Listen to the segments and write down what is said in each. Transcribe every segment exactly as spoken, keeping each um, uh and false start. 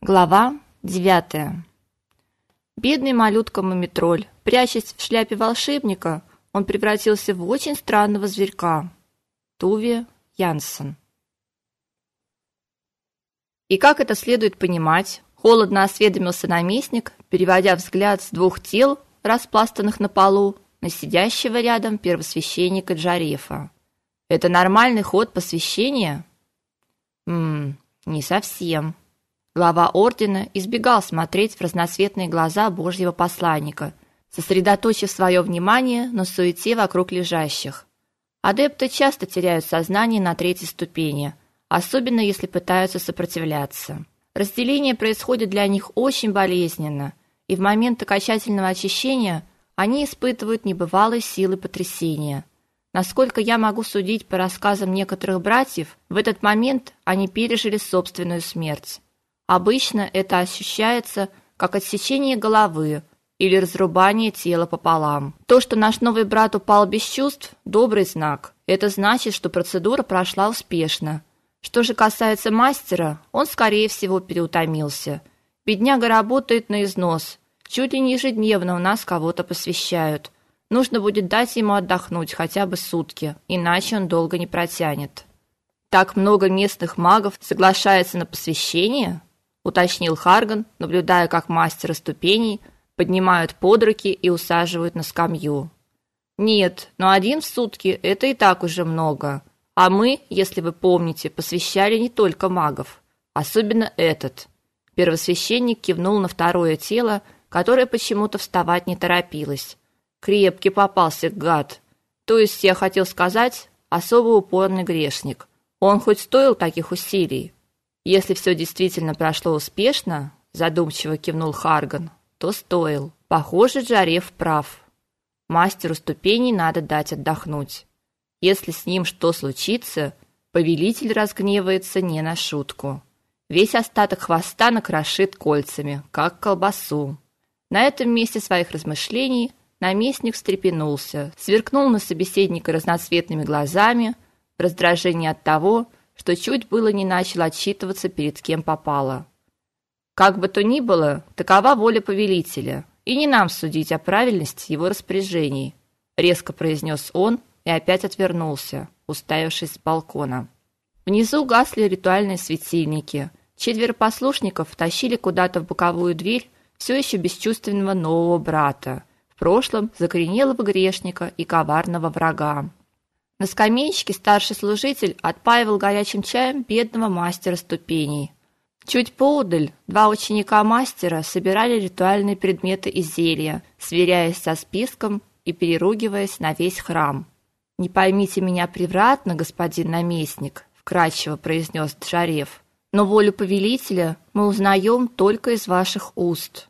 Глава девятая. Бедный малютка Мумитроль, прячась в шляпе волшебника, он превратился в очень странного зверька. Туве Янсен. И как это следует понимать, холодно осведомился наместник, переводя взгляд с двух тел, распластанных на полу, на сидящего рядом первосвященника Джарефа. Это нормальный ход посвящения? Мм, не совсем. Глава ордена избегал смотреть в разноцветные глаза Божьего посланника, сосредоточив свое внимание на суете вокруг лежащих. Адепты часто теряют сознание на третьей ступени, особенно если пытаются сопротивляться. Разделение происходит для них очень болезненно, и в момент окончательного очищения они испытывают небывалые силы потрясения. Насколько я могу судить по рассказам некоторых братьев, в этот момент они пережили собственную смерть. Обычно это ощущается как отсечение головы или разрубание тела пополам. То, что наш новый брат упал без чувств, добрый знак. Это значит, что процедура прошла успешно. Что же касается мастера, он, скорее всего, переутомился. Бедняга работает на износ. Чуть ли не ежедневно у нас кого-то посвящают. Нужно будет дать ему отдохнуть хотя бы сутки, иначе он долго не протянет. Так много местных магов соглашается на посвящение? Уточнил Харган, наблюдая, как мастера ступеней поднимают под руки и усаживают на скамью. Нет, но один в сутки это и так уже много. А мы, если вы помните, посвящали не только магов, особенно этот. Первосвященник кивнул на второе тело, которое почему-то вставать не торопилось. Крепкий попался гад. То есть я хотел сказать, особо упорный грешник. Он хоть стоил таких усилий? Если все действительно прошло успешно, задумчиво кивнул Харган, то стоил. Похоже, Джареф прав. Мастеру ступеней надо дать отдохнуть. Если с ним что случится, повелитель разгневается не на шутку. Весь остаток хвоста накрошит кольцами, как колбасу. На этом месте своих размышлений наместник встрепенулся, сверкнул на собеседника разноцветными глазами, в раздражении от того, что чуть было не начал отчитываться перед кем попало. Как бы то ни было, такова воля повелителя, и не нам судить о правильности его распоряжений, резко произнес он и опять отвернулся, уставившись с балкона. Внизу гасли ритуальные светильники. Четверо послушников тащили куда-то в боковую дверь все еще бесчувственного нового брата, в прошлом закоренелого грешника и коварного врага. На скамеечке старший служитель отпаивал горячим чаем бедного мастера ступеней. Чуть поодаль два ученика мастера собирали ритуальные предметы и зелья, сверяясь со списком и переругиваясь на весь храм. «Не поймите меня превратно, господин наместник», — вкратчиво произнес Джареф, «но волю повелителя мы узнаем только из ваших уст».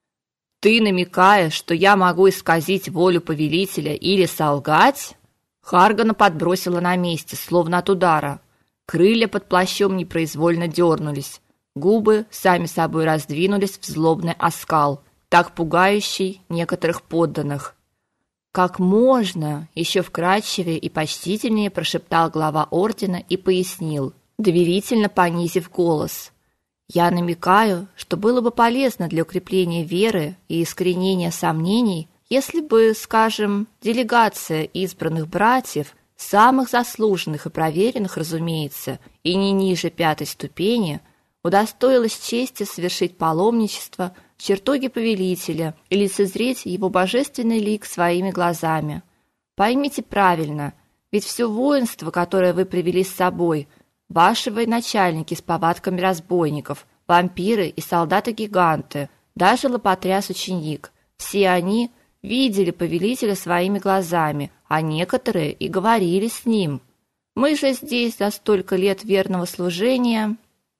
«Ты намекаешь, что я могу исказить волю повелителя или солгать?» Харгана подбросило на месте, словно от удара. Крылья под плащом непроизвольно дернулись. Губы сами собой раздвинулись в злобный оскал, так пугающий некоторых подданных. «Как можно?» — еще вкрадчивее и почтительнее прошептал глава ордена и пояснил, доверительно понизив голос. «Я намекаю, что было бы полезно для укрепления веры и искоренения сомнений, если бы, скажем, делегация избранных братьев, самых заслуженных и проверенных, разумеется, и не ниже пятой ступени, удостоилась чести совершить паломничество в чертоге повелителя и лицезреть его божественный лик своими глазами. Поймите правильно, ведь все воинство, которое вы привели с собой, ваши военачальники с повадками разбойников, вампиры и солдаты-гиганты, даже лопотряс-ученик, все они – видели повелителя своими глазами, а некоторые и говорили с ним. Мы же здесь за столько лет верного служения.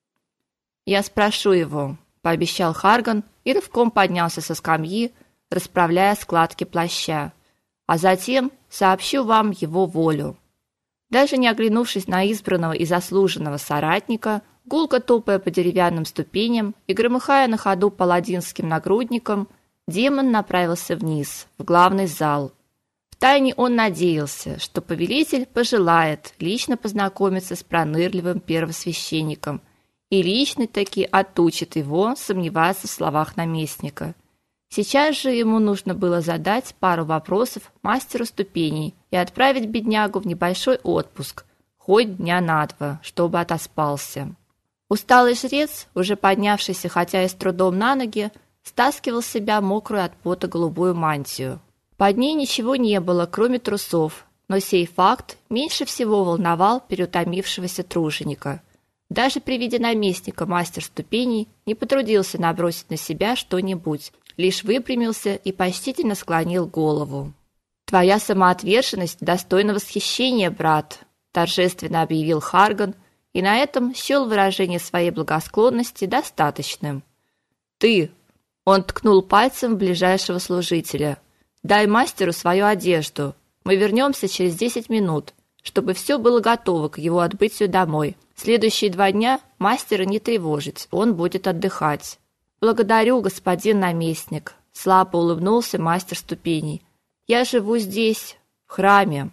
Я спрошу его, пообещал Харган и рывком поднялся со скамьи, расправляя складки плаща, а затем сообщу вам его волю. Даже не оглянувшись на избранного и заслуженного соратника, гулко топая по деревянным ступеням и громыхая на ходу паладинским нагрудником, демон направился вниз, в главный зал. Втайне он надеялся, что повелитель пожелает лично познакомиться с пронырливым первосвященником и лично таки отучит его сомневаться в словах наместника. Сейчас же ему нужно было задать пару вопросов мастеру ступеней и отправить беднягу в небольшой отпуск, хоть дня на два, чтобы отоспался. Усталый жрец, уже поднявшийся, хотя и с трудом на ноги, стаскивал с себя мокрую от пота голубую мантию. Под ней ничего не было, кроме трусов, но сей факт меньше всего волновал переутомившегося труженика. Даже при виде наместника мастер ступеней не потрудился набросить на себя что-нибудь, лишь выпрямился и почтительно склонил голову. «Твоя самоотверженность достойна восхищения, брат», торжественно объявил Харган, и на этом счел выражение своей благосклонности достаточным. «Ты!» – он ткнул пальцем в ближайшего служителя. «Дай мастеру свою одежду. Мы вернемся через десять минут, чтобы все было готово к его отбытию домой. Следующие два дня мастера не тревожить, он будет отдыхать». «Благодарю, господин наместник», – слабо улыбнулся мастер ступеней. «Я живу здесь, в храме».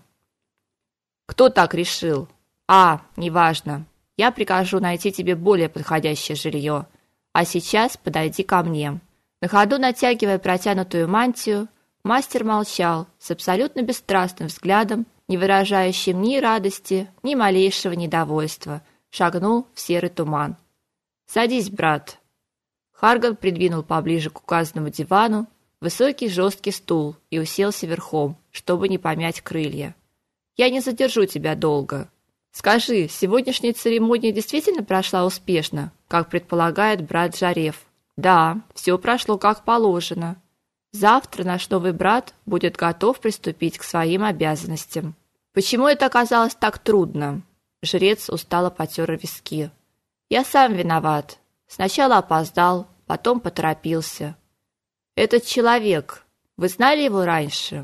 «Кто так решил?» «А, неважно. Я прикажу найти тебе более подходящее жилье. А сейчас подойди ко мне». На ходу натягивая протянутую мантию, мастер молчал с абсолютно бесстрастным взглядом, не выражающим ни радости, ни малейшего недовольства, шагнул в серый туман. «Садись, брат». Харган придвинул поближе к указанному дивану высокий жесткий стул и уселся верхом, чтобы не помять крылья. «Я не задержу тебя долго. Скажи, сегодняшняя церемония действительно прошла успешно, как предполагает брат Джареф?» «Да, все прошло как положено. Завтра наш новый брат будет готов приступить к своим обязанностям». «Почему это оказалось так трудно?» Жрец устало потер виски. «Я сам виноват. Сначала опоздал, потом поторопился. Этот человек, вы знали его раньше?»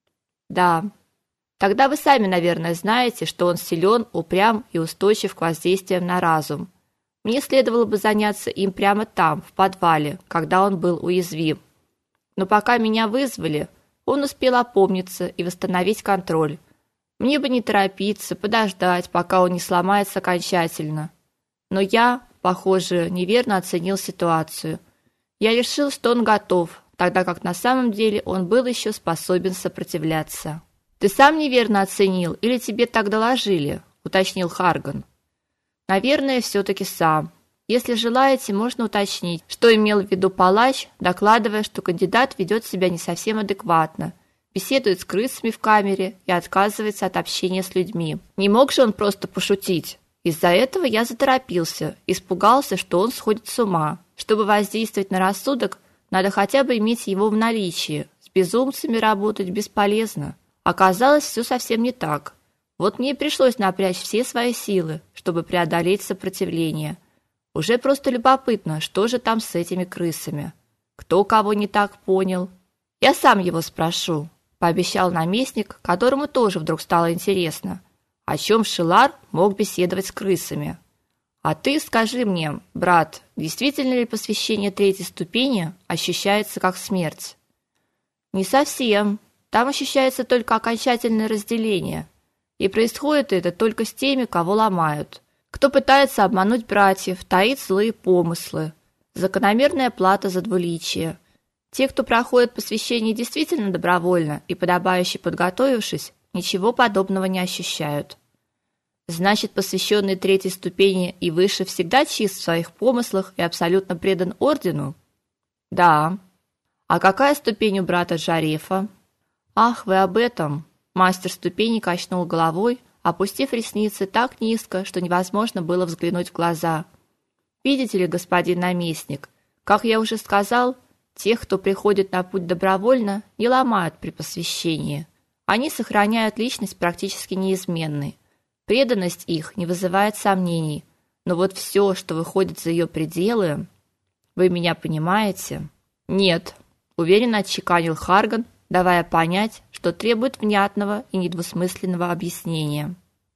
«Да». «Тогда вы сами, наверное, знаете, что он силен, упрям и устойчив к воздействиям на разум. Мне следовало бы заняться им прямо там, в подвале, когда он был уязвим. Но пока меня вызвали, он успел опомниться и восстановить контроль. Мне бы не торопиться, подождать, пока он не сломается окончательно. Но я, похоже, неверно оценил ситуацию. Я решил, что он готов, тогда как на самом деле он был еще способен сопротивляться». «Ты сам неверно оценил или тебе так доложили?» – уточнил Харган. «Наверное, все-таки сам. Если желаете, можно уточнить, что имел в виду палач, докладывая, что кандидат ведет себя не совсем адекватно, беседует с крысами в камере и отказывается от общения с людьми. Не мог же он просто пошутить? Из-за этого я заторопился, испугался, что он сходит с ума. Чтобы воздействовать на рассудок, надо хотя бы иметь его в наличии. С безумцами работать бесполезно». Оказалось, все совсем не так. Вот мне и пришлось напрячь все свои силы, чтобы преодолеть сопротивление. Уже просто любопытно, что же там с этими крысами. Кто кого не так понял? Я сам его спрошу, пообещал наместник, которому тоже вдруг стало интересно, о чем Шилар мог беседовать с крысами. А ты скажи мне, брат, действительно ли посвящение третьей ступени ощущается как смерть? Не совсем. Там ощущается только окончательное разделение, и происходит это только с теми, кого ломают. Кто пытается обмануть братьев, таит злые помыслы. Закономерная плата за двуличие. Те, кто проходит посвящение действительно добровольно и подобающе подготовившись, ничего подобного не ощущают. Значит, посвященный третьей ступени и выше всегда чист в своих помыслах и абсолютно предан ордену? Да. А какая ступень у брата Джарефа? «Ах, вы об этом!» Мастер ступеней качнул головой, опустив ресницы так низко, что невозможно было взглянуть в глаза. «Видите ли, господин наместник, как я уже сказал, тех, кто приходит на путь добровольно, не ломают при посвящении. Они сохраняют личность практически неизменной. Преданность их не вызывает сомнений, но вот все, что выходит за ее пределы... Вы меня понимаете?» «Нет», — уверенно отчеканил Харган, давая понять, что требует внятного и недвусмысленного объяснения.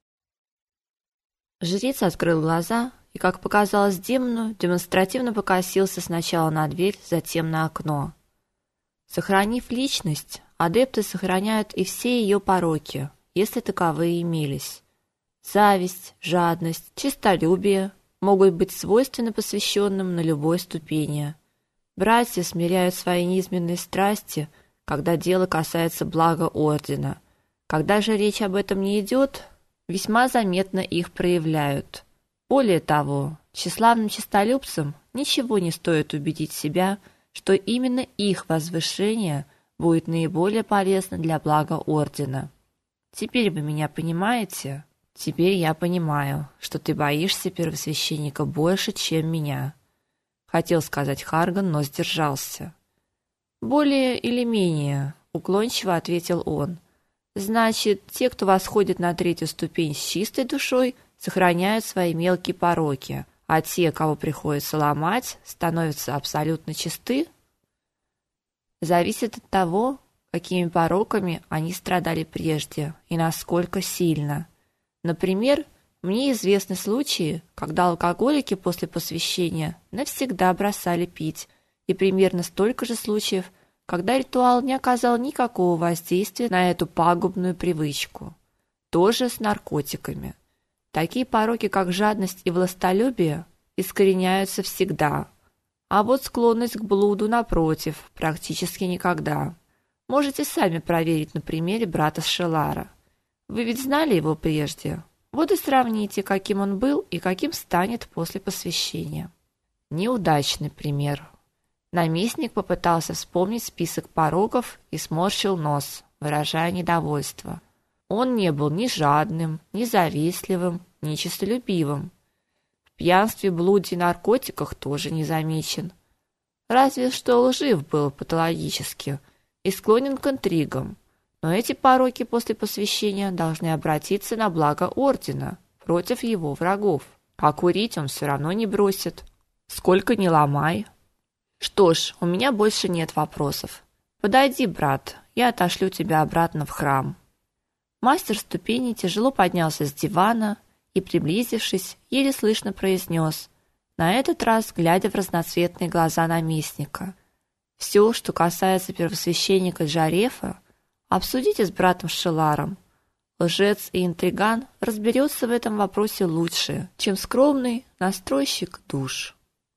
Жрец открыл глаза и, как показалось Демону, демонстративно покосился сначала на дверь, затем на окно. Сохранив личность, адепты сохраняют и все ее пороки, если таковые имелись. Зависть, жадность, честолюбие, могут быть свойственны посвященным на любой ступени. Братья смиряют свои низменные страсти, когда дело касается блага ордена. Когда же речь об этом не идет, весьма заметно их проявляют. Более того, тщеславным честолюбцам ничего не стоит убедить себя, что именно их возвышение будет наиболее полезно для блага ордена. Теперь вы меня понимаете? Теперь я понимаю, что ты боишься первосвященника больше, чем меня. Хотел сказать Харган, но сдержался. Более или менее, уклончиво ответил он. Значит, те, кто восходит на третью ступень с чистой душой, сохраняют свои мелкие пороки, а те, кого приходится ломать, становятся абсолютно чисты? Зависит от того, какими пороками они страдали прежде и насколько сильно. Например, мне известны случаи, когда алкоголики после посвящения навсегда бросали пить, и примерно столько же случаев, когда ритуал не оказал никакого воздействия на эту пагубную привычку. Тоже с наркотиками. Такие пороки, как жадность и властолюбие, искореняются всегда, а вот склонность к блуду, напротив, практически никогда. Можете сами проверить на примере брата Шелара. Вы ведь знали его прежде? Вот и сравните, каким он был и каким станет после посвящения. Неудачный пример. Наместник попытался вспомнить список пороков и сморщил нос, выражая недовольство. Он не был ни жадным, ни завистливым, ни честолюбивым. В пьянстве, блуде и наркотиках тоже не замечен. Разве что лжив был патологически и склонен к интригам. Но эти пороки после посвящения должны обратиться на благо ордена против его врагов. А курить он все равно не бросит. Сколько ни ломай. Что ж, у меня больше нет вопросов. Подойди, брат, я отошлю тебя обратно в храм. Мастер ступеней тяжело поднялся с дивана и, приблизившись, еле слышно произнес, на этот раз глядя в разноцветные глаза наместника: «Все, что касается первосвященника Джарефа, обсудите с братом Шеларом. Лжец и интриган разберется в этом вопросе лучше, чем скромный настройщик душ».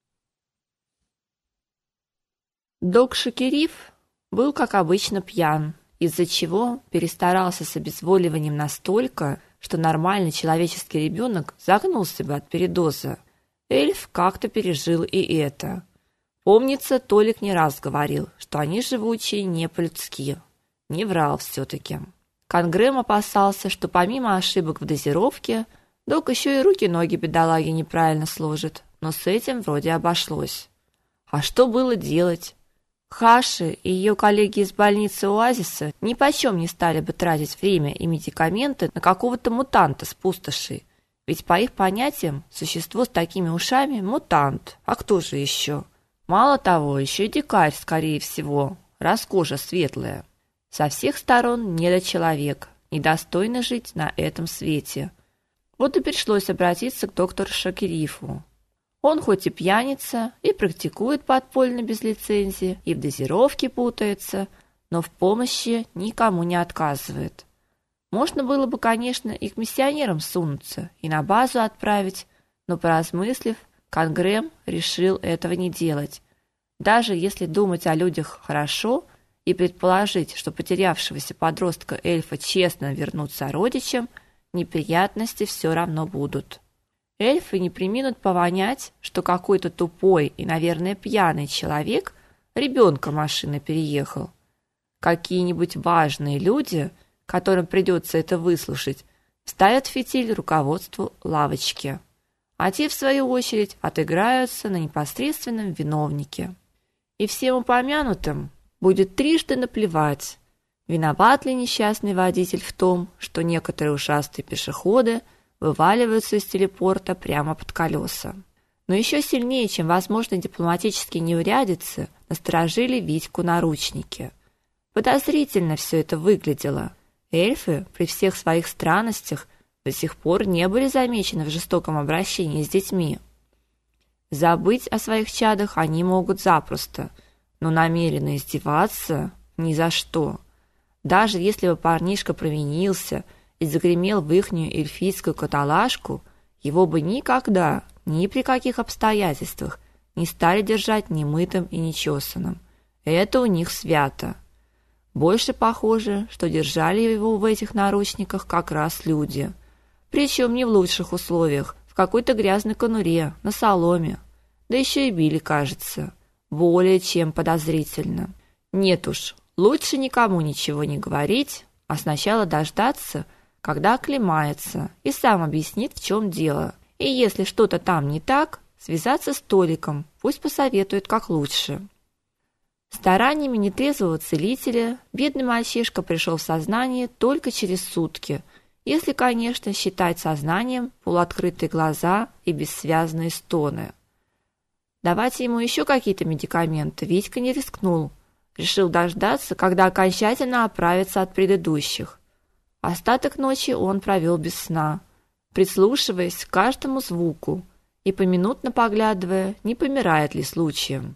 Дог Шакериф был, как обычно, пьян, из-за чего перестарался с обезволиванием настолько, что нормальный человеческий ребенок загнулся бы от передоза. Эльф как-то пережил и это. Помнится, Толик не раз говорил, что они живучие не по-людски. Не врал все-таки. Конгрэм опасался, что помимо ошибок в дозировке, Дог еще и руки-ноги бедолаги неправильно сложит, но с этим вроде обошлось. А что было делать? Хаши и ее коллеги из больницы Оазиса нипочем не стали бы тратить время и медикаменты на какого-то мутанта с пустоши. Ведь по их понятиям, существо с такими ушами – мутант. А кто же еще? Мало того, еще и дикарь, скорее всего, раз кожа светлая. Со всех сторон недочеловек, недостойный жить на этом свете. Вот и пришлось обратиться к доктору Шакерифу. Он хоть и пьяница, и практикует подпольно без лицензии, и в дозировке путается, но в помощи никому не отказывает. Можно было бы, конечно, и к миссионерам сунуться, и на базу отправить, но, поразмыслив, Конгрэм решил этого не делать. Даже если думать о людях хорошо и предположить, что потерявшегося подростка эльфа честно вернут сородичам, неприятности все равно будут. Эльфы не преминут повонять, что какой-то тупой и, наверное, пьяный человек ребенка машины переехал. Какие-нибудь важные люди, которым придется это выслушать, ставят фитиль руководству лавочки, а те, в свою очередь, отыграются на непосредственном виновнике. И всем упомянутым будет трижды наплевать, виноват ли несчастный водитель в том, что некоторые ушастые пешеходы вываливаются из телепорта прямо под колеса. Но еще сильнее, чем возможные дипломатические неурядицы, насторожили Витьку наручники. Подозрительно все это выглядело. Эльфы при всех своих странностях до сих пор не были замечены в жестоком обращении с детьми. Забыть о своих чадах они могут запросто, но намеренно издеваться ни за что. Даже если бы парнишка провинился и загремел в ихнюю эльфийскую каталажку, его бы никогда ни при каких обстоятельствах не стали держать немытым и нечесанным. Это у них свято. Больше похоже, что держали его в этих наручниках как раз люди. Причем не в лучших условиях, в какой-то грязной конуре, на соломе. Да еще и били, кажется. Более чем подозрительно. Нет уж, лучше никому ничего не говорить, а сначала дождаться, когда оклемается, и сам объяснит, в чем дело. И если что-то там не так, связаться с Толиком, пусть посоветует, как лучше. Стараниями нетрезвого целителя бедный мальчишка пришел в сознание только через сутки, если, конечно, считать сознанием полуоткрытые глаза и бессвязные стоны. Давать ему еще какие-то медикаменты Витька не рискнул. Решил дождаться, когда окончательно оправится от предыдущих. Остаток ночи он провел без сна, прислушиваясь к каждому звуку и поминутно поглядывая, не помирает ли случаем.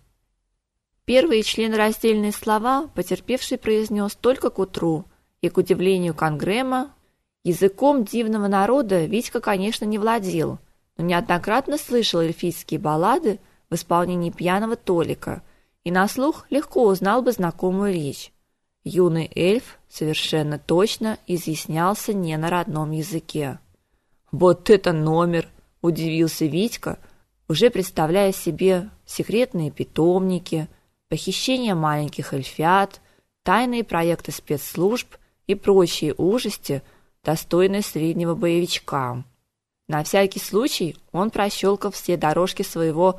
Первые членораздельные слова потерпевший произнес только к утру, и, к удивлению Конгрэма, языком дивного народа Витька, конечно, не владел, но неоднократно слышал эльфийские баллады в исполнении пьяного Толика и на слух легко узнал бы знакомую речь. Юный эльф совершенно точно изъяснялся не на родном языке. «Вот это номер!» – удивился Витька, уже представляя себе секретные питомники, похищение маленьких эльфят, тайные проекты спецслужб и прочие ужасти, достойные среднего боевичка. На всякий случай он прощелкал все дорожки своего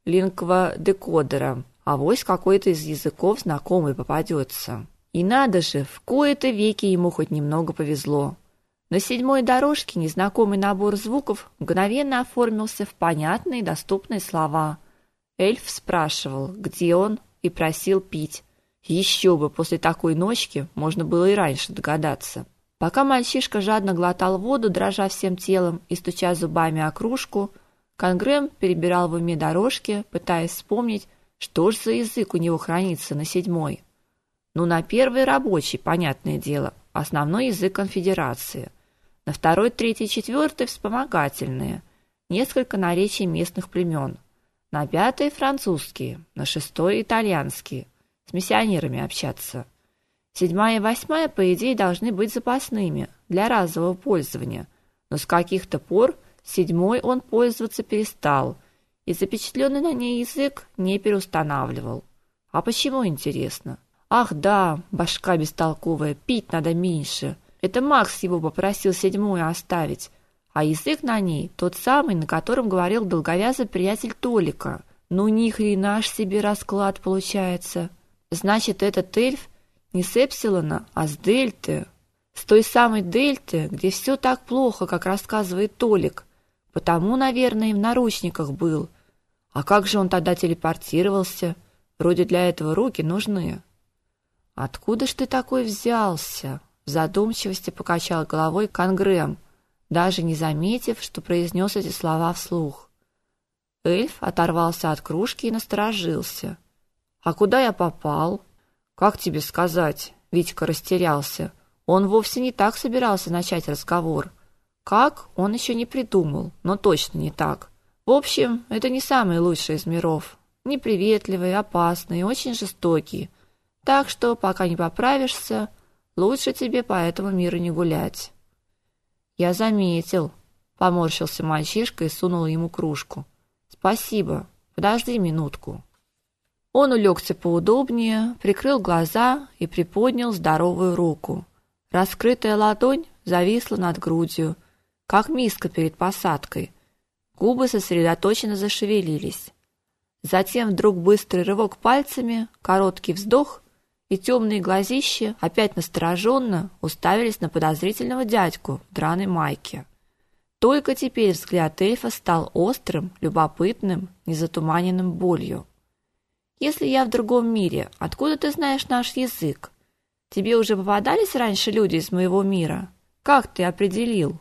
лингва-декодера, авось какой-то из языков знакомый попадется. И надо же, в кои-то веки ему хоть немного повезло. На седьмой дорожке незнакомый набор звуков мгновенно оформился в понятные и доступные слова. Эльф спрашивал, где он, и просил пить. Еще бы, после такой ночки можно было и раньше догадаться. Пока мальчишка жадно глотал воду, дрожа всем телом и стуча зубами о кружку, Конгрэм перебирал в уме дорожки, пытаясь вспомнить, что ж за язык у него хранится на седьмой. Ну, на первый рабочий, понятное дело, основной язык конфедерации. На второй, третий, четвертый вспомогательные, несколько наречий местных племен. На пятый французские, на шестой итальянские, с миссионерами общаться. Седьмая и восьмая, по идее, должны быть запасными, для разового пользования, но с каких-то пор седьмой он пользоваться перестал, и запечатленный на ней язык не переустанавливал. А почему, интересно? Ах да, башка бестолковая, пить надо меньше. Это Макс его попросил седьмую оставить, а язык на ней тот самый, на котором говорил долговязый приятель Толика. Ну ни хрена ж себе расклад получается. Значит, этот эльф не с Эпсилона, а с Дельты. С той самой Дельты, где все так плохо, как рассказывает Толик. Потому, наверное, и в наручниках был. А как же он тогда телепортировался? Вроде для этого руки нужны. Откуда ж ты такой взялся? В задумчивости покачал головой Конгрэм, даже не заметив, что произнес эти слова вслух. Эльф оторвался от кружки и насторожился. А куда я попал? Как тебе сказать? Витька растерялся. Он вовсе не так собирался начать разговор. Как, он еще не придумал, но точно не так. В общем, это не самый лучший из миров. Неприветливый, опасный, очень жестокий. Так что, пока не поправишься, лучше тебе по этому миру не гулять. Я заметил, поморщился мальчишка и сунул ему кружку. Спасибо, подожди минутку. Он улегся поудобнее, прикрыл глаза и приподнял здоровую руку. Раскрытая ладонь зависла над грудью, как миска перед посадкой. Губы сосредоточенно зашевелились. Затем вдруг быстрый рывок пальцами, короткий вздох, и темные глазища опять настороженно уставились на подозрительного дядьку в драной майке. Только теперь взгляд эльфа стал острым, любопытным, незатуманенным болью. «Если я в другом мире, откуда ты знаешь наш язык? Тебе уже попадались раньше люди из моего мира? Как ты определил?»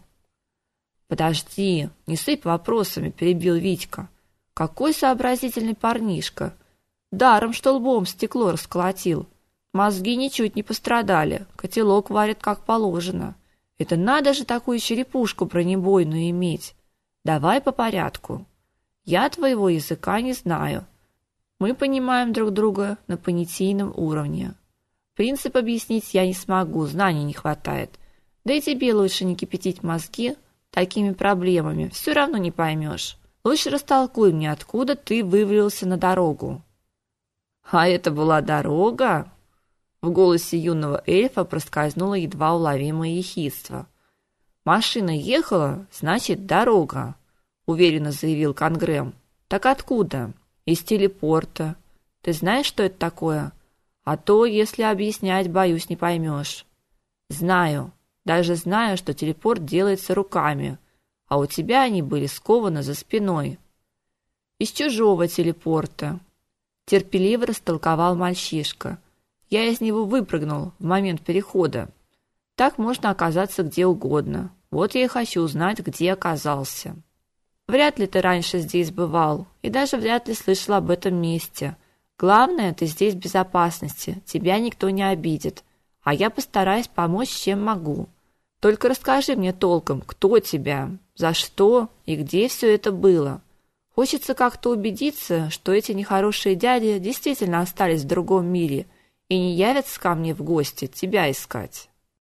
«Подожди, не сыпь вопросами», — перебил Витька. «Какой сообразительный парнишка! Даром, что лбом стекло расколотил. Мозги ничуть не пострадали, котелок варит как положено. Это надо же такую черепушку бронебойную иметь. Давай по порядку. Я твоего языка не знаю. Мы понимаем друг друга на понятийном уровне. Принцип объяснить я не смогу, знаний не хватает. Да и тебе лучше не кипятить мозги такими проблемами, все равно не поймешь. Лучше растолкуй мне, откуда ты вывалился на дорогу». «А это была дорога?» В голосе юного эльфа проскользнуло едва уловимое ехидство. «Машина ехала, значит, дорога», — уверенно заявил Конгрэм. «Так откуда?» «Из телепорта. Ты знаешь, что это такое? А то, если объяснять, боюсь, не поймешь». «Знаю. Даже знаю, что телепорт делается руками, а у тебя они были скованы за спиной». «Из чужого телепорта», — терпеливо растолковал мальчишка. «Я из него выпрыгнул в момент перехода. Так можно оказаться где угодно. Вот я и хочу узнать, где оказался». «Вряд ли ты раньше здесь бывал, и даже вряд ли слышал об этом месте. Главное, ты здесь в безопасности, тебя никто не обидит, а я постараюсь помочь, чем могу. Только расскажи мне толком, кто тебя, за что и где все это было. Хочется как-то убедиться, что эти нехорошие дяди действительно остались в другом мире и не явятся ко мне в гости тебя искать».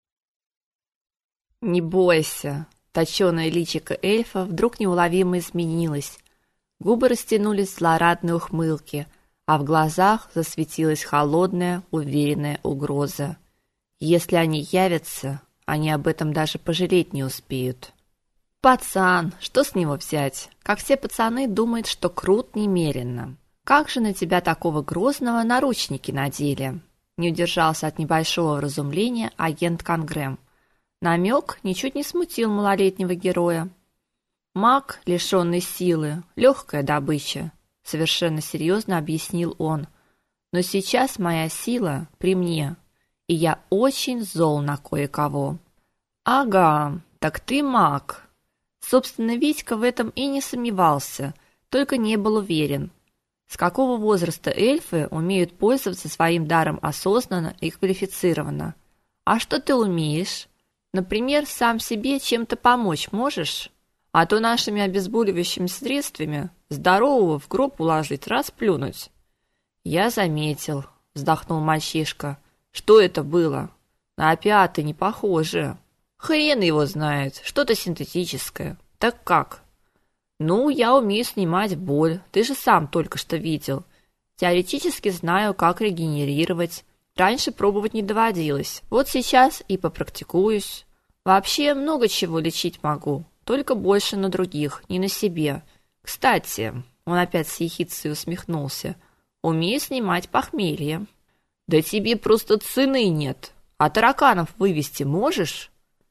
«Не бойся». Точёное личико эльфа вдруг неуловимо изменилось. Губы растянулись в злорадной ухмылке, а в глазах засветилась холодная, уверенная угроза. Если они явятся, они об этом даже пожалеть не успеют. «Пацан, что с него взять? Как все пацаны, думает, что крут немерено. Как же на тебя такого грозного наручники надели?» Не удержался от небольшого вразумления агент Конгрэм. Намек ничуть не смутил малолетнего героя. «Маг, лишенный силы, легкая добыча», — совершенно серьезно объяснил он. «Но сейчас моя сила при мне, и я очень зол на кое-кого». «Ага, так ты маг». Собственно, Витька в этом и не сомневался, только не был уверен. С какого возраста эльфы умеют пользоваться своим даром осознанно и квалифицированно? «А что ты умеешь? Например, сам себе чем-то помочь можешь? А то нашими обезболивающими средствами здорового в гроб уложить, расплюнуть». «Я заметил», — вздохнул мальчишка. «Что это было? На опиаты не похоже». «Хрен его знает, что-то синтетическое. Так как?» «Ну, я умею снимать боль, ты же сам только что видел. Теоретически знаю, как регенерировать. Раньше пробовать не доводилось. Вот сейчас и попрактикуюсь. Вообще много чего лечить могу, только больше на других, не на себе. Кстати, он опять с ехидцей усмехнулся. Умею снимать похмелье». «Да тебе просто цены нет. А тараканов вывести можешь?»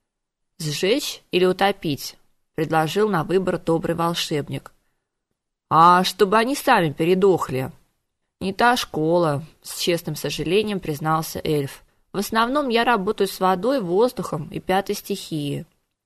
«Сжечь или утопить?» — предложил на выбор добрый волшебник. «А чтобы они сами передохли». «Не та школа», — с честным сожалением признался эльф. «В основном я работаю с водой, воздухом и пятой стихией».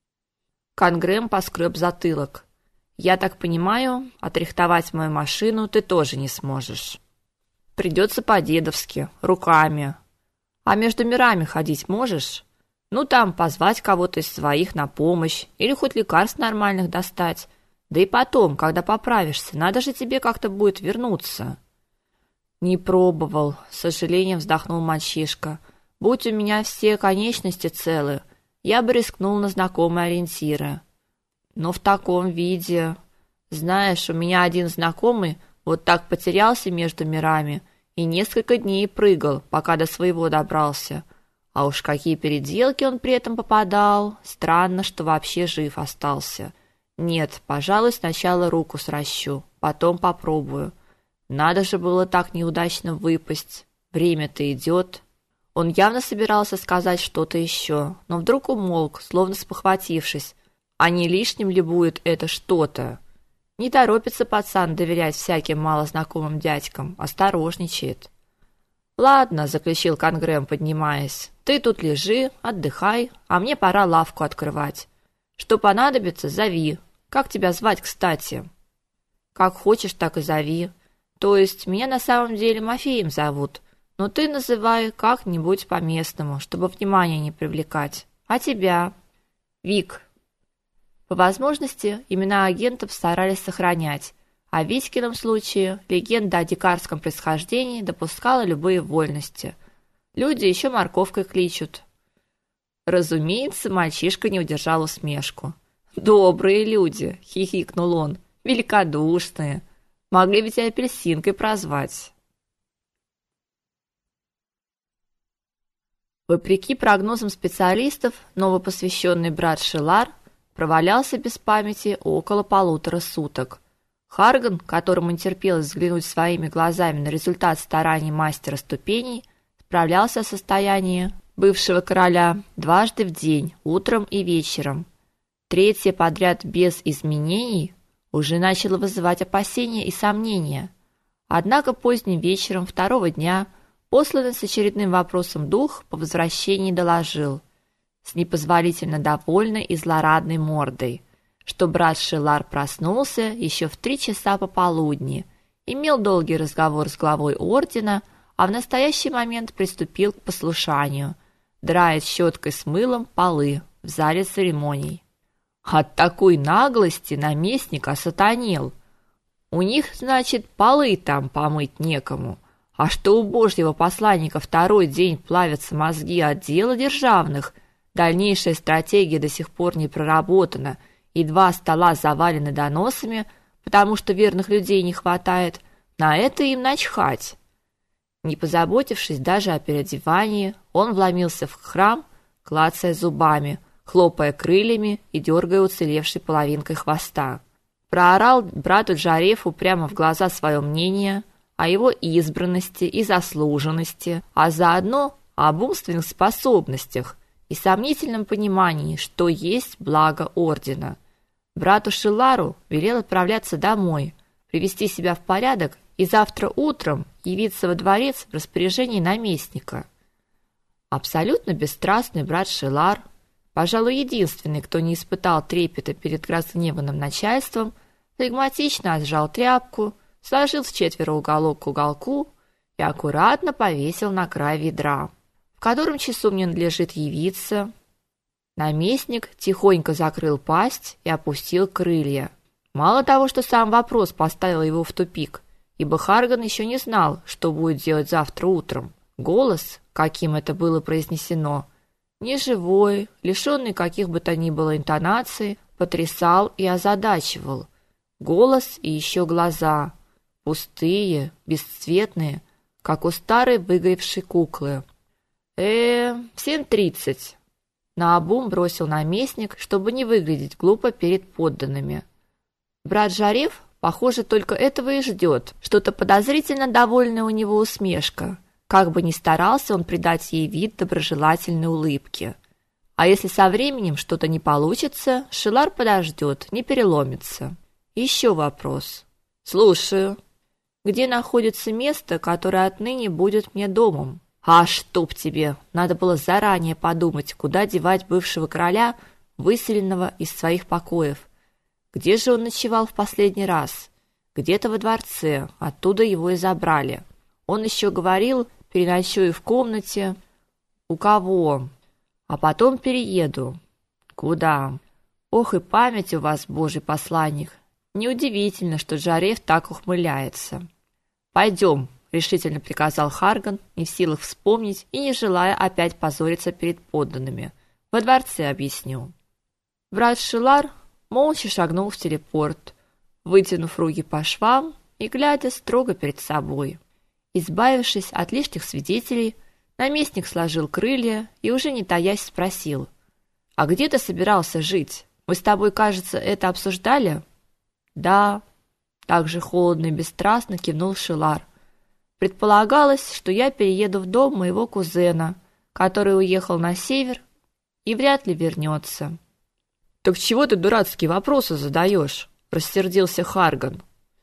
Конгрэм поскреб затылок. «Я так понимаю, отрихтовать мою машину ты тоже не сможешь. Придется по-дедовски, руками. А между мирами ходить можешь? Ну там позвать кого-то из своих на помощь или хоть лекарств нормальных достать. Да и потом, когда поправишься, надо же тебе как-то будет вернуться». «Не пробовал», — с сожалением вздохнул мальчишка. «Будь у меня все конечности целы, я бы рискнул на знакомые ориентиры. Но в таком виде... Знаешь, у меня один знакомый вот так потерялся между мирами и несколько дней прыгал, пока до своего добрался. А уж какие переделки он при этом попадал. Странно, что вообще жив остался. Нет, пожалуй, сначала руку сращу, потом попробую. Надо же было так неудачно выпасть. Время-то идет». Он явно собирался сказать что-то еще, но вдруг умолк, словно спохватившись. А не лишним ли будет это что-то? Не торопится пацан доверять всяким малознакомым дядькам, осторожничает. «Ладно», — заключил Конгрэм, поднимаясь, — «ты тут лежи, отдыхай, а мне пора лавку открывать. Что понадобится, зови. Как тебя звать, кстати?» «Как хочешь, так и зови. То есть меня на самом деле Мафеем зовут, но ты называй как-нибудь по-местному, чтобы внимания не привлекать. А тебя?» «Вик». По возможности имена агентов старались сохранять, А в Витькином случае легенда о дикарском происхождении допускала любые вольности. Люди еще морковкой кличут. Разумеется, мальчишка не удержал усмешку. «Добрые люди!» — хихикнул он. «Великодушные! Могли ведь и апельсинкой прозвать!» Вопреки прогнозам специалистов, новопосвященный брат Шилар провалялся без памяти около полутора суток. Харган, которому не терпелось взглянуть своими глазами на результат стараний мастера ступеней, справлялся о состоянии бывшего короля дважды в день, утром и вечером. Третье подряд без изменений уже начало вызывать опасения и сомнения. Однако поздним вечером второго дня посланный с очередным вопросом дух по возвращении доложил с непозволительно довольной и злорадной мордой, что брат Шилар проснулся еще в три часа пополудни, имел долгий разговор с главой ордена, а в настоящий момент приступил к послушанию, драет щеткой с мылом полы в зале церемоний. От такой наглости наместник осатанел. У них, значит, полы там помыть некому, а что у божьего посланника второй день плавятся мозги отдела державных, дальнейшая стратегия до сих пор не проработана, и два стола завалены доносами, потому что верных людей не хватает, на это им начхать. Не позаботившись даже о переодевании, он вломился в храм, клацая зубами, хлопая крыльями и дергая уцелевшей половинкой хвоста. Проорал брату Джарефу прямо в глаза свое мнение о его избранности и заслуженности, а заодно об умственных способностях и сомнительном понимании, что есть благо ордена. Брату Шилару велел отправляться домой, привести себя в порядок и завтра утром явиться во дворец в распоряжении наместника. Абсолютно бесстрастный брат Шилар, пожалуй, единственный, кто не испытал трепета перед разгневанным начальством, флегматично сжал тряпку, сложил в четверо уголок к уголку и аккуратно повесил на край ведра. В котором часу мне надлежит явиться? Наместник тихонько закрыл пасть и опустил крылья. Мало того, что сам вопрос поставил его в тупик, ибо Харган еще не знал, что будет делать завтра утром. Голос, каким это было произнесено, неживой, лишенный каких бы то ни было интонаций, потрясал и озадачивал. Голос и еще глаза, пустые, бесцветные, как у старой выгоревшей куклы. Э, в семь тридцать. Наобум бросил наместник, чтобы не выглядеть глупо перед подданными. Брат Жареф, похоже, только этого и ждет. Что-то подозрительно довольная у него усмешка. Как бы ни старался он придать ей вид доброжелательной улыбки. А если со временем что-то не получится, Шилар подождет, не переломится. Еще вопрос. Слушаю. Где находится место, которое отныне будет мне домом? А чтоб тебе, надо было заранее подумать, куда девать бывшего короля, выселенного из своих покоев. Где же он ночевал в последний раз? Где-то во дворце, оттуда его и забрали. Он еще говорил, переночую в комнате. У кого? А потом перееду. Куда? Ох и память у вас, божий посланник. Неудивительно, что Джареф так ухмыляется. Пойдем, решительно приказал Харган, не в силах вспомнить и не желая опять позориться перед подданными. Во дворце объясню. Брат Шилар молча шагнул в телепорт, вытянув руки по швам и глядя строго перед собой. Избавившись от лишних свидетелей, наместник сложил крылья и уже не таясь спросил: "А где ты собирался жить? Мы с тобой, кажется, это обсуждали?" "Да", также холодно и бесстрастно кивнул Шилар. "Предполагалось, что я перееду в дом моего кузена, который уехал на север и вряд ли вернется». «Так чего ты дурацкие вопросы задаешь?» – рассердился Харган.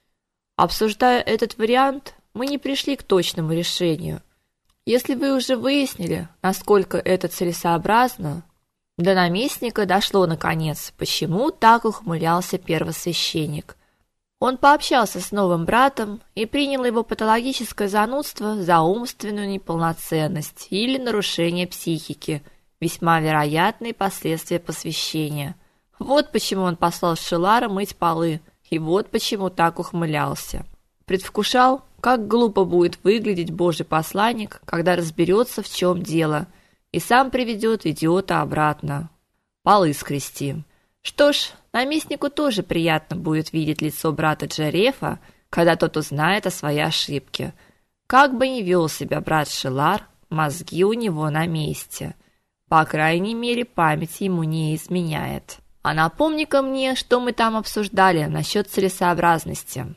«Обсуждая этот вариант, мы не пришли к точному решению. Если вы уже выяснили, насколько это целесообразно...» До наместника дошло наконец, почему так ухмылялся первосвященник. Он пообщался с новым братом и принял его патологическое занудство за умственную неполноценность или нарушение психики, весьма вероятные последствия посвящения. Вот почему он послал Шилара мыть полы, И вот почему так ухмылялся. Предвкушал, как глупо будет выглядеть Божий посланник, когда разберется, в чем дело, и сам приведет идиота обратно. Полы скрести. Что ж, наместнику тоже приятно будет видеть лицо брата Джарефа, когда тот узнает о своей ошибке. Как бы ни вел себя брат Шелар, мозги у него на месте. По крайней мере, память ему не изменяет. А напомни-ка мне, что мы там обсуждали насчет целесообразности.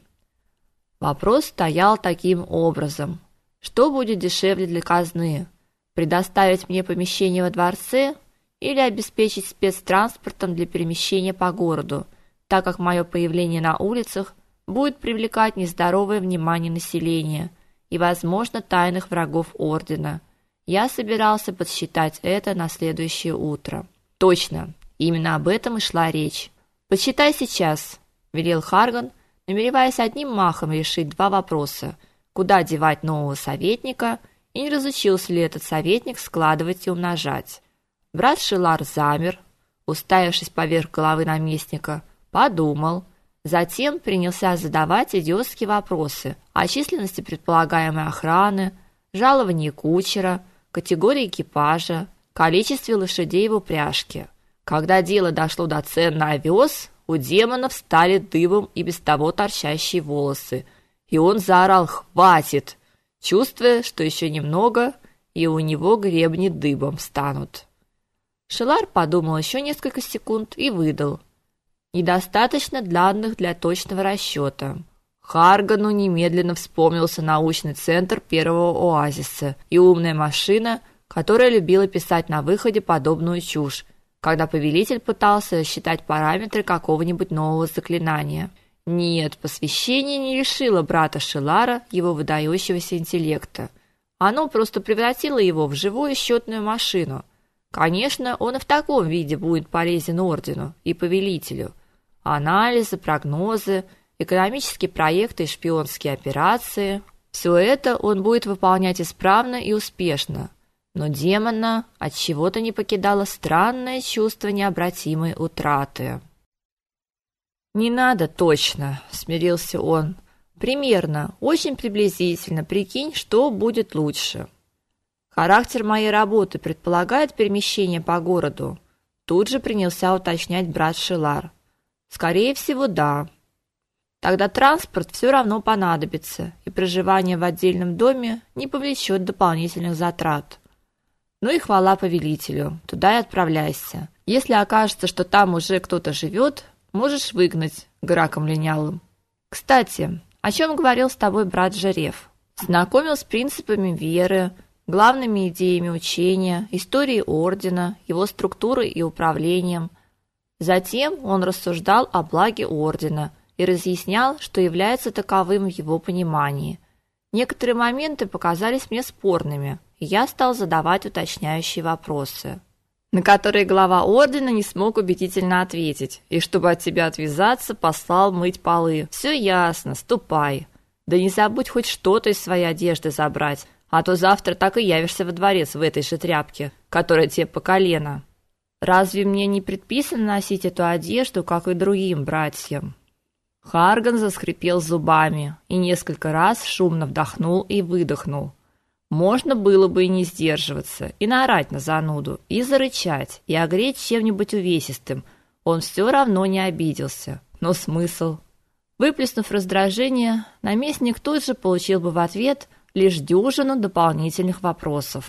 Вопрос стоял таким образом: что будет дешевле для казны? Предоставить мне помещение во дворце или обеспечить спецтранспортом для перемещения по городу, так как мое появление на улицах будет привлекать нездоровое внимание населения и, возможно, тайных врагов ордена. Я собирался подсчитать это на следующее утро. Точно, именно об этом и шла речь. «Подсчитай сейчас», – велел Харган, намереваясь одним махом решить два вопроса: куда девать нового советника и не разучился ли этот советник складывать и умножать. Брат Шелар замер, уставившись поверх головы наместника, подумал, затем принялся задавать идиотские вопросы о численности предполагаемой охраны, жаловании кучера, категории экипажа, количестве лошадей в упряжке. Когда дело дошло до цен на овес, у демона встали дыбом и без того торчащие волосы, и он заорал «Хватит!», чувствуя, что еще немного, и у него гребни дыбом встанут. Шелар подумал еще несколько секунд и выдал: «Недостаточно данных для точного расчета». Харгану немедленно вспомнился научный центр первого оазиса и умная машина, которая любила писать на выходе подобную чушь, когда повелитель пытался рассчитать параметры какого-нибудь нового заклинания. Нет, посвящение не лишило брата Шелара его выдающегося интеллекта. Оно просто превратило его в живую счетную машину. Конечно, он и в таком виде будет полезен ордену и повелителю. Анализы, прогнозы, экономические проекты и шпионские операции – все это он будет выполнять исправно и успешно. Но демона от чего-то не покидало странное чувство необратимой утраты. «Не надо точно», – смирился он. «Примерно, очень приблизительно прикинь, что будет лучше». «Характер моей работы предполагает перемещение по городу?» Тут же принялся уточнять брат Шелар. «Скорее всего, да». «Тогда транспорт все равно понадобится, и проживание в отдельном доме не повлечет дополнительных затрат». «Ну и хвала повелителю, туда и отправляйся. Если окажется, что там уже кто-то живет, можешь выгнать граком линялым. Кстати, о чем говорил с тобой брат Джареф? Знакомил с принципами веры, главными идеями учения, историей ордена, его структурой и управлением. Затем он рассуждал о благе ордена и разъяснял, что является таковым в его понимании. Некоторые моменты показались мне спорными, и я стал задавать уточняющие вопросы, на которые глава ордена не смог убедительно ответить, и чтобы от тебя отвязаться, послал мыть полы. Все ясно, ступай. Да не забудь хоть что-то из своей одежды забрать, а то завтра так и явишься во дворец в этой же тряпке, которая тебе по колено. Разве мне не предписано носить эту одежду, как и другим братьям?» Харган заскрипел зубами и несколько раз шумно вдохнул и выдохнул. Можно было бы и не сдерживаться, и наорать на зануду, и зарычать, и огреть чем-нибудь увесистым. Он все равно не обиделся. Но смысл? Выплеснув раздражение, наместник тут же получил бы в ответ лишь дюжину дополнительных вопросов.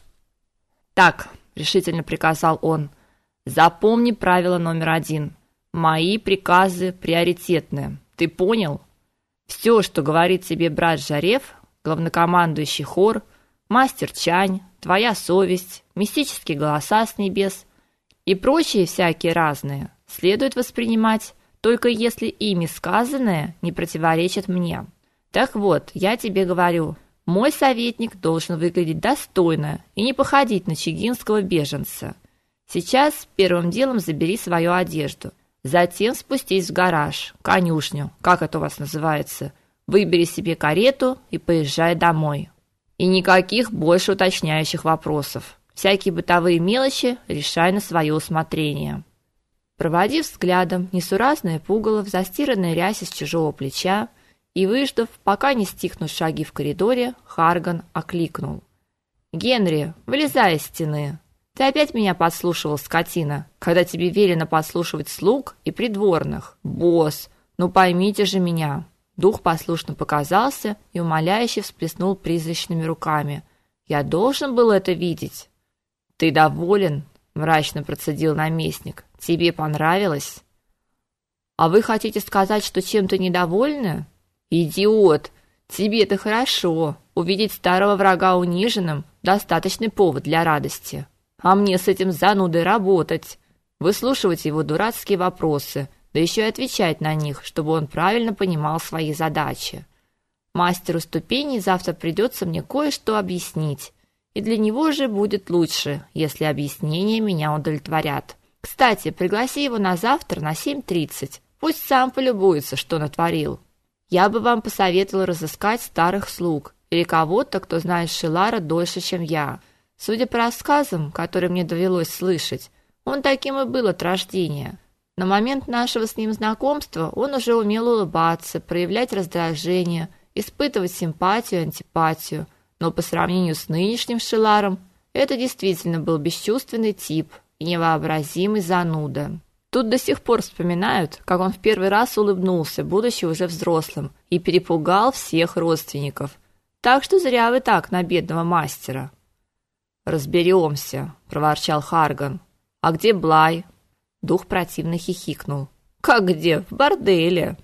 «Так», — решительно приказал он, — «запомни правило номер один. Мои приказы приоритетны. Ты понял? Все, что говорит тебе брат Джареф, главнокомандующий Хор, мастер Чань, твоя совесть, мистические голоса с небес и прочие всякие разные, следует воспринимать только если ими сказанное не противоречит мне. Так вот, я тебе говорю, мой советник должен выглядеть достойно и не походить на чигинского беженца. Сейчас первым делом забери свою одежду, затем спустись в гараж, конюшню, как это у вас называется, выбери себе карету и поезжай домой. И никаких больше уточняющих вопросов. Всякие бытовые мелочи решай на свое усмотрение». Проводив взглядом несуразное пугало в застиранной рясе с чужого плеча и выждав, пока не стихнут шаги в коридоре, Харган окликнул: «Генри, вылезай из стены! Ты опять меня подслушивал, скотина, когда тебе велено подслушивать слуг и придворных. Босс, ну поймите же меня!» Дух послушно показался и умоляюще всплеснул призрачными руками. «Я должен был это видеть!» «Ты доволен?» – мрачно процедил наместник. «Тебе понравилось?» «А вы хотите сказать, что чем-то недовольны?» «Идиот! Тебе-то хорошо. Увидеть старого врага униженным – достаточный повод для радости. А мне с этим занудой работать, выслушивать его дурацкие вопросы, да еще и отвечать на них, чтобы он правильно понимал свои задачи. Мастеру ступеней завтра придется мне кое-что объяснить, и для него же будет лучше, если объяснения меня удовлетворят. Кстати, пригласи его на завтра на семь тридцать, пусть сам полюбуется, что натворил. Я бы вам посоветовал разыскать старых слуг или кого-то, кто знает Шелара дольше, чем я. Судя по рассказам, которые мне довелось слышать, он таким и был от рождения. На момент нашего с ним знакомства он уже умел улыбаться, проявлять раздражение, испытывать симпатию и антипатию, но по сравнению с нынешним Шеларом это действительно был бесчувственный тип и невообразимый зануда. Тут до сих пор вспоминают, как он в первый раз улыбнулся, будучи уже взрослым, и перепугал всех родственников. Так что зря вы так на бедного мастера. «Разберемся», – проворчал Харган. «А где Блай?» Дух противно хихикнул. «Как где? В борделе».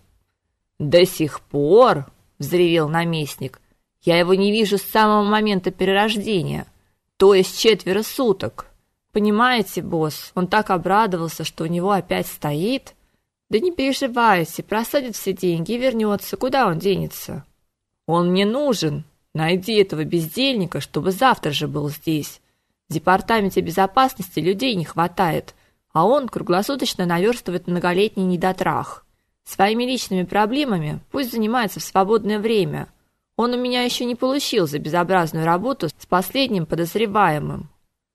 «До сих пор?» – взревел наместник. «Я его не вижу с самого момента перерождения, то есть четверо суток. Понимаете, босс, он так обрадовался, что у него опять стоит. Да не переживайте, просадит все деньги и вернется. Куда он денется?» «Он мне нужен. Найди этого бездельника, чтобы завтра же был здесь. В департаменте безопасности людей не хватает, а он круглосуточно наверстывает многолетний недотрах. Своими личными проблемами пусть занимается в свободное время. Он у меня еще не получил за безобразную работу с последним подозреваемым».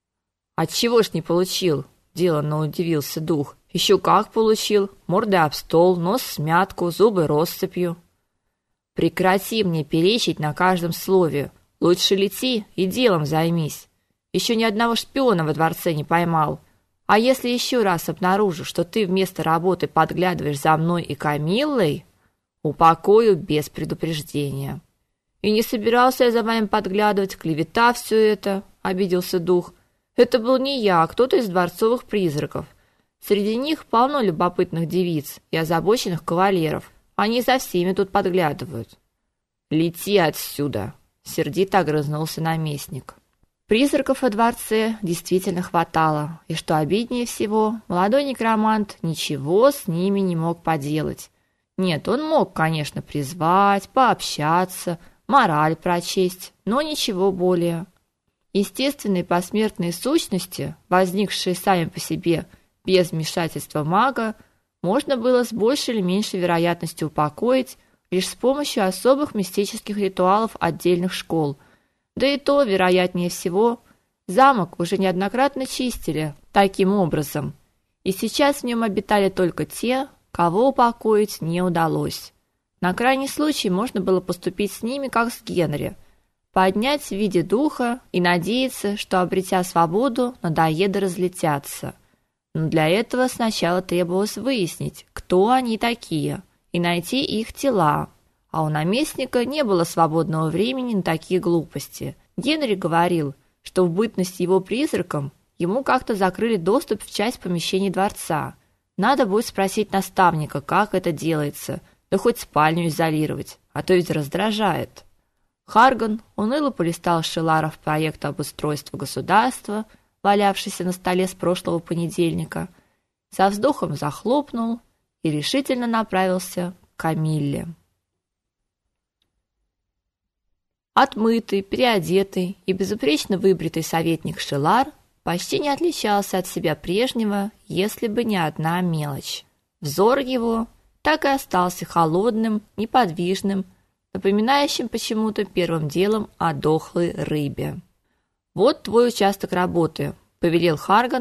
«Отчего ж не получил?» – деланно удивился дух. «Еще как получил. Мордой об стол, нос смятку, зубы россыпью». «Прекрати мне перечить на каждом слове. Лучше лети и делом займись. Еще ни одного шпиона во дворце не поймал. А если еще раз обнаружу, что ты вместо работы подглядываешь за мной и Камиллой, упокою без предупреждения». «И не собирался я за вами подглядывать, клевета все это», – обиделся дух. «Это был не я, а кто-то из дворцовых призраков. Среди них полно любопытных девиц и озабоченных кавалеров. Они за всеми тут подглядывают». «Лети отсюда!» – сердито огрызнулся наместник. Призраков во дворце действительно хватало, и что обиднее всего, молодой некромант ничего с ними не мог поделать. Нет, он мог, конечно, призвать, пообщаться, мораль прочесть, но ничего более. Естественные посмертные сущности, возникшие сами по себе без вмешательства мага, можно было с большей или меньшей вероятностью упокоить лишь с помощью особых мистических ритуалов отдельных школ. Да и то, вероятнее всего, замок уже неоднократно чистили таким образом, и сейчас в нем обитали только те, кого упокоить не удалось. На крайний случай можно было поступить с ними, как с Генри, поднять в виде духа и надеяться, что, обретя свободу, надоеды разлетятся. Но для этого сначала требовалось выяснить, кто они такие, и найти их тела. А у наместника не было свободного времени на такие глупости. Генри говорил, что в бытность его призраком ему как-то закрыли доступ в часть помещений дворца. Надо будет спросить наставника, как это делается, да хоть спальню изолировать, а то ведь раздражает. Харган уныло полистал Шеларов проект обустройства государства, валявшийся на столе с прошлого понедельника, со вздохом захлопнул и решительно направился к Камилле. Отмытый, переодетый и безупречно выбритый советник Шелар почти не отличался от себя прежнего, если бы не одна мелочь. Взор его так и остался холодным, неподвижным, напоминающим почему-то первым делом о дохлой рыбе. «Вот твой участок работы», – повелел Харган,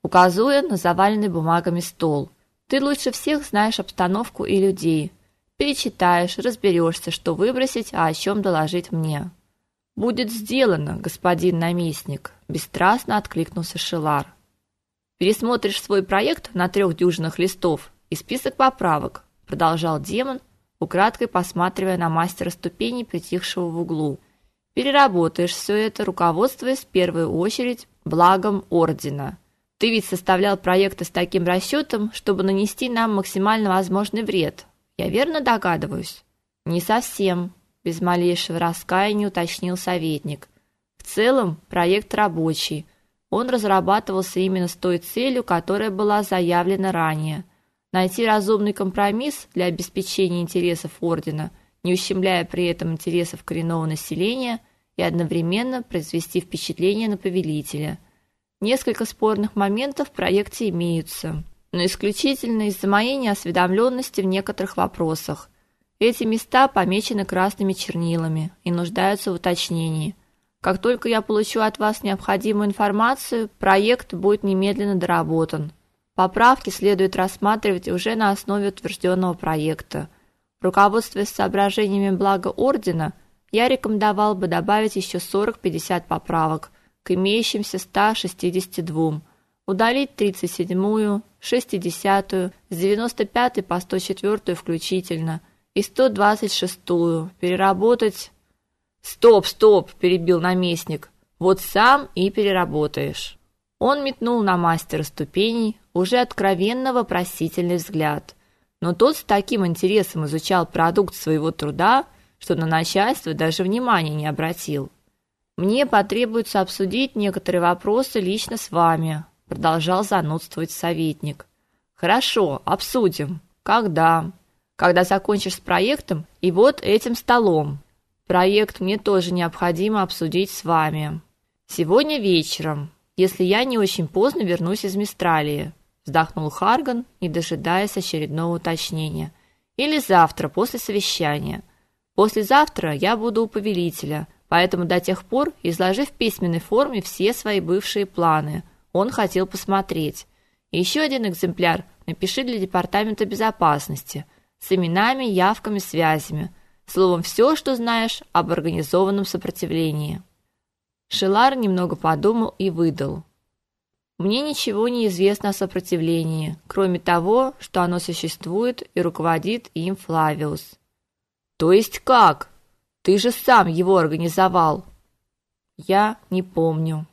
указывая на заваленный бумагами стол. Ты лучше всех знаешь обстановку и людей. Перечитаешь, разберешься, что выбросить, а о чем доложить мне. Будет сделано, господин наместник, бесстрастно откликнулся Шелар. Пересмотришь свой проект на трех дюжинах листов и список поправок, продолжал демон, украдкой посматривая на мастера ступеней, притихшего в углу. Переработаешь все это, руководствуясь в первую очередь благом ордена. Ты ведь составлял проекты с таким расчетом, чтобы нанести нам максимально возможный вред. Я верно догадываюсь? Не совсем, без малейшего раскаяния уточнил советник. В целом, проект рабочий. Он разрабатывался именно с той целью, которая была заявлена ранее: найти разумный компромисс для обеспечения интересов ордена, не ущемляя при этом интересов коренного населения, и одновременно произвести впечатление на повелителя. Несколько спорных моментов в проекте имеются, но исключительно из-за моей неосведомленности в некоторых вопросах. Эти места помечены красными чернилами и нуждаются в уточнении. Как только я получу от вас необходимую информацию, проект будет немедленно доработан. Поправки следует рассматривать уже на основе утвержденного проекта. Руководствуясь соображениями блага ордена, я рекомендовал бы добавить еще сорок-пятьдесят поправок к имеющимся ста шестидесяти двум, удалить тридцать седьмую, шестидесятую, с девяносто пятой по сто четвёртую включительно и сто двадцать шестую, переработать... Стоп, стоп, перебил наместник. Вот сам и переработаешь. Он метнул на мастера ступеней уже откровенно вопросительный взгляд, но тот с таким интересом изучал продукт своего труда, что на начальство даже внимания не обратил. Мне потребуется обсудить некоторые вопросы лично с вами, продолжал занудствовать советник. Хорошо, обсудим. Когда? Когда закончишь с проектом и вот этим столом. Проект мне тоже необходимо обсудить с вами. Сегодня вечером, если я не очень поздно вернусь из Мистралии, вздохнул Харган, не дожидаясь очередного уточнения. Или завтра после совещания. Послезавтра я буду у повелителя, поэтому до тех пор изложи в письменной форме все свои бывшие планы. Он хотел посмотреть. И еще один экземпляр напиши для департамента безопасности с именами, явками, связями. Словом, все, что знаешь об организованном сопротивлении. Шелар немного подумал и выдал: мне ничего не известно о сопротивлении, кроме того, что оно существует и руководит им Флавиус. То есть как? Ты же сам его организовал. Я не помню.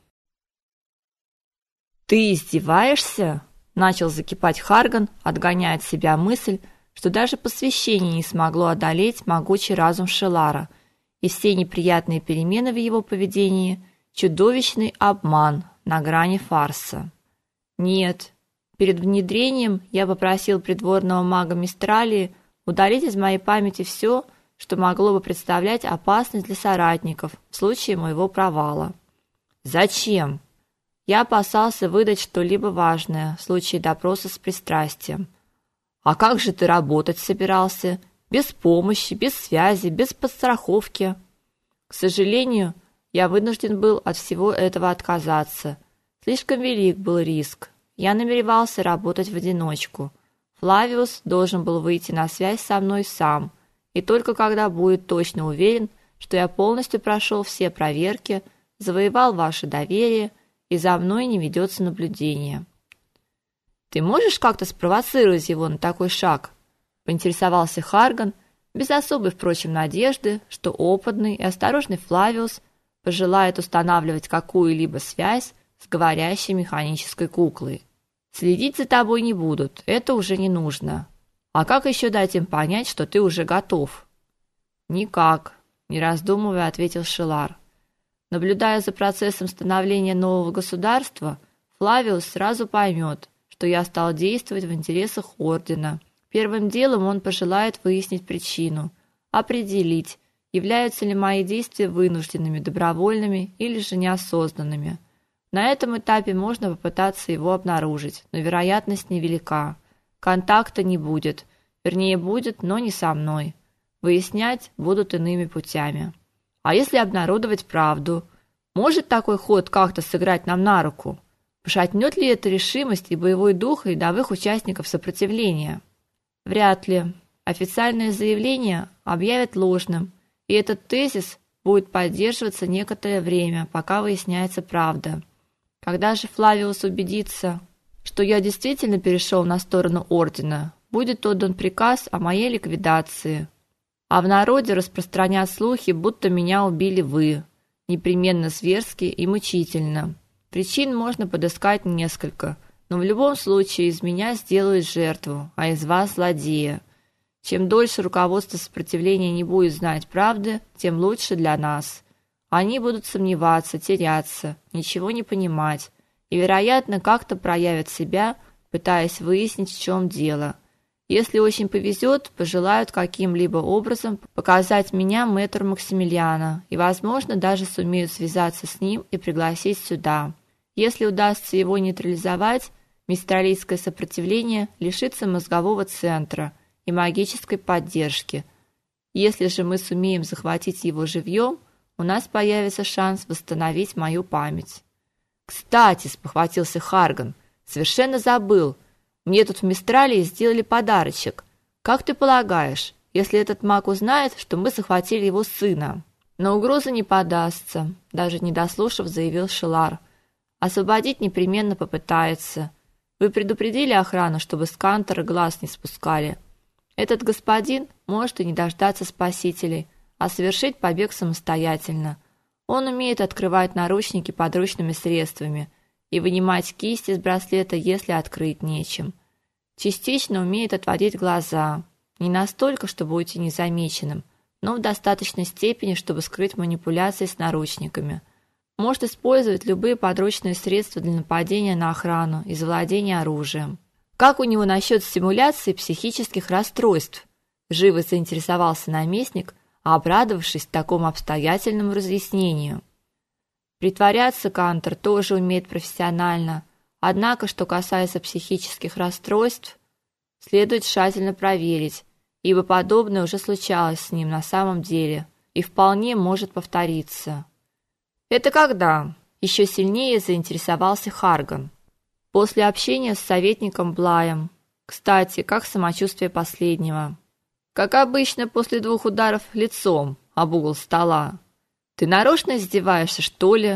Ты издеваешься? Начал закипать Харган, отгоняя от себя мысль, что даже посвящение не смогло одолеть могучий разум Шелара, и все неприятные перемены в его поведении чудовищный обман на грани фарса. Нет, перед внедрением я попросил придворного мага Мистралии удалить из моей памяти все, что могло бы представлять опасность для соратников в случае моего провала. Зачем? Я опасался выдать что-либо важное в случае допроса с пристрастием. А как же ты работать собирался? Без помощи, без связи, без подстраховки. К сожалению, я вынужден был от всего этого отказаться. Слишком велик был риск. Я намеревался работать в одиночку. Флавиус должен был выйти на связь со мной сам, и только когда будет точно уверен, что я полностью прошел все проверки, завоевал ваше доверие и за мной не ведется наблюдение. Ты можешь как-то спровоцировать его на такой шаг? Поинтересовался Харган, без особой, впрочем, надежды, что опытный и осторожный Флавиус пожелает устанавливать какую-либо связь с говорящей механической куклой. Следить за тобой не будут, это уже не нужно. А как еще дать им понять, что ты уже готов? Никак, не раздумывая, ответил Шелар. Наблюдая за процессом становления нового государства, Флавиус сразу поймет, что я стал действовать в интересах ордена. Первым делом он пожелает выяснить причину, определить, являются ли мои действия вынужденными, добровольными или же неосознанными. На этом этапе можно попытаться его обнаружить, но вероятность невелика. Контакта не будет, вернее будет, но не со мной. Выяснять будут иными путями. А если обнародовать правду? Может такой ход как-то сыграть нам на руку? Пошатнет ли это решимость и боевой дух рядовых участников сопротивления? Вряд ли. Официальное заявление объявят ложным, и этот тезис будет поддерживаться некоторое время, пока выясняется правда. Когда же Флавиус убедится, что я действительно перешел на сторону ордена, будет отдан приказ о моей ликвидации. А в народе распространят слухи, будто меня убили вы, непременно зверски и мучительно. Причин можно подыскать несколько, но в любом случае из меня сделают жертву, а из вас злодея. Чем дольше руководство сопротивления не будет знать правды, тем лучше для нас. Они будут сомневаться, теряться, ничего не понимать и, вероятно, как-то проявят себя, пытаясь выяснить, в чем дело. Если очень повезет, пожелают каким-либо образом показать меня мэтру Максимилиана и, возможно, даже сумеют связаться с ним и пригласить сюда. Если удастся его нейтрализовать, мистралийское сопротивление лишится мозгового центра и магической поддержки. Если же мы сумеем захватить его живьем, у нас появится шанс восстановить мою память. Кстати, спохватился Харган, совершенно забыл. Мне тут в Мистралии сделали подарочек. Как ты полагаешь, если этот маг узнает, что мы захватили его сына? На угрозу не подастся, даже не дослушав, заявил Шелар. Освободить непременно попытается. Вы предупредили охрану, чтобы с Кантора глаз не спускали. Этот господин может и не дождаться спасителей, а совершить побег самостоятельно. Он умеет открывать наручники подручными средствами и вынимать кисть из браслета, если открыть нечем. Частично умеет отводить глаза, не настолько, чтобы уйти незамеченным, но в достаточной степени, чтобы скрыть манипуляции с наручниками. Может использовать любые подручные средства для нападения на охрану и завладения оружием. Как у него насчет стимуляции психических расстройств? Живо заинтересовался наместник, обрадовавшись такому обстоятельному разъяснению. Притворяться Кантор тоже умеет профессионально, однако, что касается психических расстройств, следует тщательно проверить, ибо подобное уже случалось с ним на самом деле и вполне может повториться. Это когда? Еще сильнее заинтересовался Харган. После общения с советником Блаем. Кстати, как самочувствие последнего? Как обычно, после двух ударов лицом об угол стола. Ты нарочно издеваешься, что ли?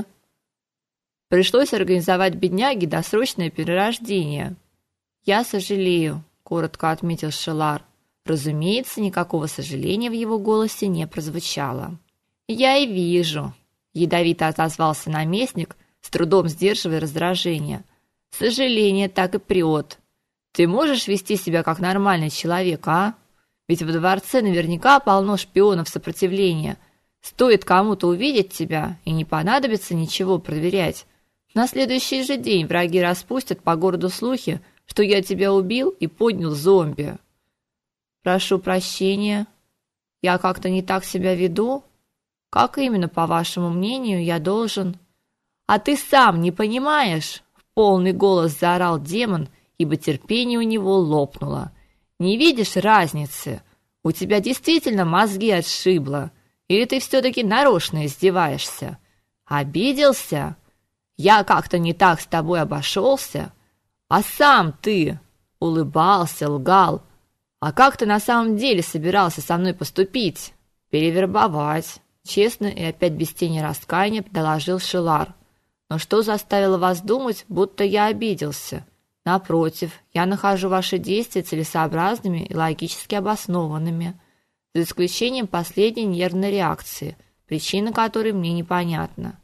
Пришлось организовать бедняге досрочное перерождение. Я сожалею, коротко отметил Шелар. Разумеется, никакого сожаления в его голосе не прозвучало. Я и вижу, ядовито отозвался наместник, с трудом сдерживая раздражение. Сожаление так и прет. Ты можешь вести себя как нормальный человек, а? Ведь в дворце наверняка полно шпионов сопротивления. Стоит кому-то увидеть тебя, и не понадобится ничего проверять. На следующий же день враги распустят по городу слухи, что я тебя убил и поднял зомби. Прошу прощения. Я как-то не так себя веду? Как именно, по вашему мнению, я должен? А ты сам не понимаешь? В полный голос заорал демон, ибо терпение у него лопнуло. Не видишь разницы? У тебя действительно мозги отшибло, или ты все-таки нарочно издеваешься? Обиделся? Я как-то не так с тобой обошелся? А сам ты улыбался, лгал. А как ты на самом деле собирался со мной поступить? Перевербовать. Честно и опять без тени раскаяния доложил Шелар. Но что заставило вас думать, будто я обиделся? Напротив, я нахожу ваши действия целесообразными и логически обоснованными, за исключением последней нервной реакции, причина которой мне непонятна.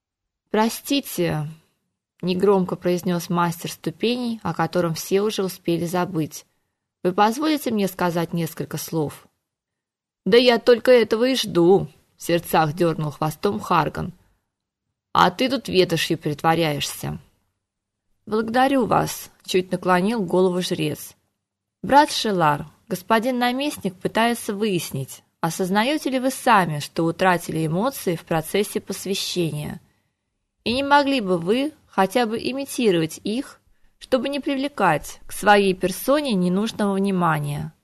Простите, негромко произнес мастер ступеней, о котором все уже успели забыть. Вы позволите мне сказать несколько слов? Да я только этого и жду, в сердцах дернул хвостом Харган. А ты тут ветошью притворяешься. Благодарю вас, чуть наклонил голову жрец. Брат Шелар, господин наместник пытается выяснить, осознаете ли вы сами, что утратили эмоции в процессе посвящения? И не могли бы вы хотя бы имитировать их, чтобы не привлекать к своей персоне ненужного внимания?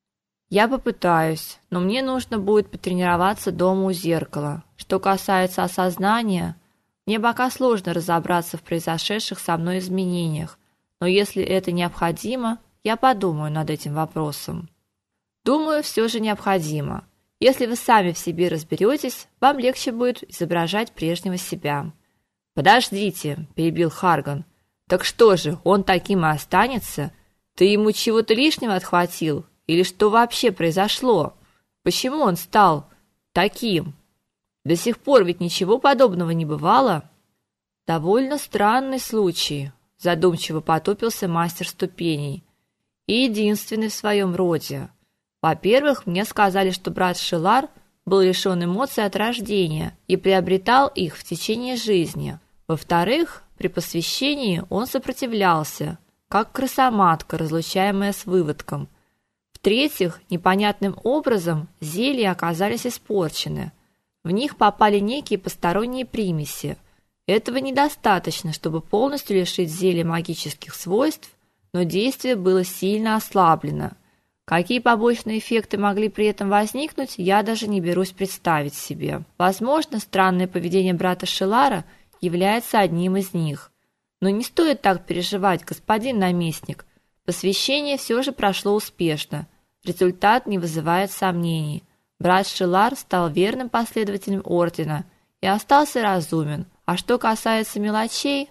Я попытаюсь, но мне нужно будет потренироваться дома у зеркала. Что касается осознания, Мне пока сложно разобраться в произошедших со мной изменениях, но если это необходимо, я подумаю над этим вопросом. Думаю, все же необходимо. Если вы сами в себе разберетесь, вам легче будет изображать прежнего себя. Подождите, перебил Харган. Так что же, он таким и останется? Ты ему чего-то лишнего отхватил? Или что вообще произошло? Почему он стал таким? До сих пор ведь ничего подобного не бывало. Довольно странный случай, задумчиво потупился мастер ступеней. И единственный в своем роде. Во-первых, мне сказали, что брат Шелар был лишён эмоций от рождения и приобретал их в течение жизни. Во-вторых, при посвящении он сопротивлялся, как крысоматка, разлучаемая с выводком. В-третьих, непонятным образом зелья оказались испорчены. В них попали некие посторонние примеси. Этого недостаточно, чтобы полностью лишить зелья магических свойств, но действие было сильно ослаблено. Какие побочные эффекты могли при этом возникнуть, я даже не берусь представить себе. Возможно, странное поведение брата Шелара является одним из них. Но не стоит так переживать, господин наместник. Посвящение все же прошло успешно. Результат не вызывает сомнений. Брат Шелар стал верным последователем ордена и остался разумен. А что касается мелочей,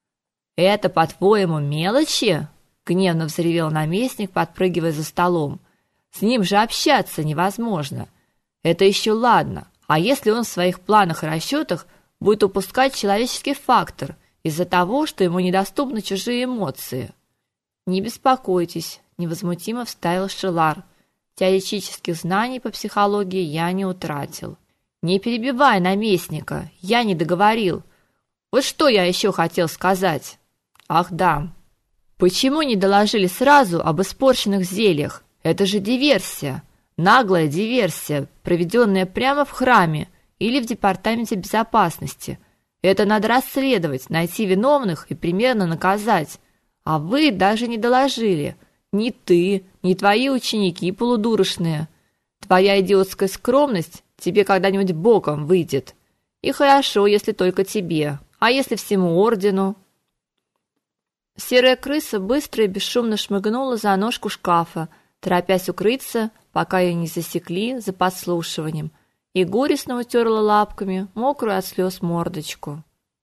это, по-твоему, мелочи? Гневно взревел наместник, подпрыгивая за столом. С ним же общаться невозможно. Это еще ладно. А если он в своих планах и расчетах будет упускать человеческий фактор из-за того, что ему недоступны чужие эмоции? Не беспокойтесь, невозмутимо вставил Шелар. Теоретических знаний по психологии я не утратил. Не перебивай наместника, я не договорил. Вот что я еще хотел сказать. Ах, да. Почему не доложили сразу об испорченных зельях? Это же диверсия, наглая диверсия, проведенная прямо в храме или в департаменте безопасности. Это надо расследовать, найти виновных и примерно наказать. А вы даже не доложили. Ни ты, ни твои ученики полудурочные. Твоя идиотская скромность тебе когда-нибудь боком выйдет. И хорошо, если только тебе. А если всему ордену? Серая крыса быстро и бесшумно шмыгнула за ножку шкафа, торопясь укрыться, пока ее не засекли за подслушиванием, и горестно утерла лапками мокрую от слез мордочку.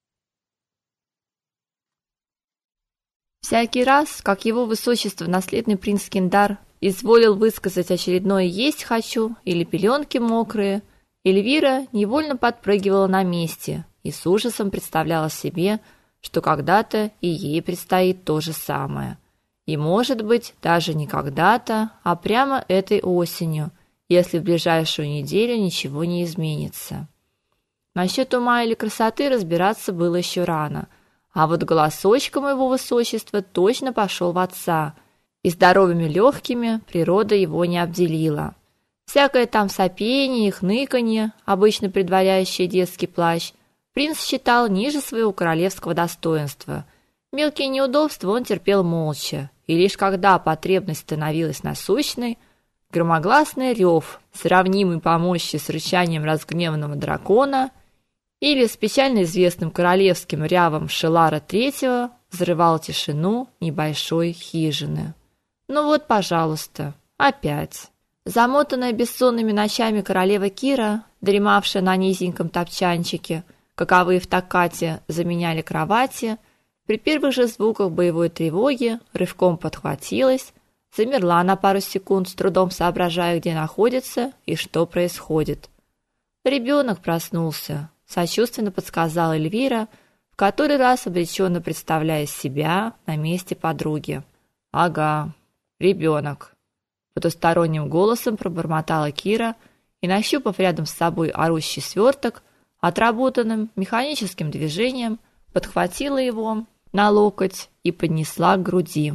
Всякий раз, как его высочество наследный принц Киндар изволил высказать очередное «есть хочу» или «пеленки мокрые», Эльвира невольно подпрыгивала на месте и с ужасом представляла себе, что когда-то и ей предстоит то же самое. И, может быть, даже не когда-то, а прямо этой осенью, если в ближайшую неделю ничего не изменится. Насчет ума или красоты разбираться было еще рано, а вот голосочком его высочества точно пошел в отца, и здоровыми легкими природа его не обделила. Всякое там сопение и хныканье, обычно предваряющее детский плач, принц считал ниже своего королевского достоинства. Мелкие неудобства он терпел молча, и лишь когда потребность становилась насущной, громогласный рев, сравнимый по мощи с рычанием разгневанного дракона, или с печально известным королевским рявом Шелара третьего, взрывал тишину небольшой хижины. Ну вот, пожалуйста, опять. Замотанная бессонными ночами королева Кира, дремавшая на низеньком топчанчике, каковые в Таккате заменяли кровати, при первых же звуках боевой тревоги рывком подхватилась, замерла на пару секунд, с трудом соображая, где находится и что происходит. Ребенок проснулся, сочувственно подсказала Эльвира, в который раз обреченно представляя себя на месте подруги. Ага, ребенок. Потусторонним голосом пробормотала Кира и, нащупав рядом с собой орущий сверток, отработанным механическим движением подхватила его на локоть и поднесла к груди.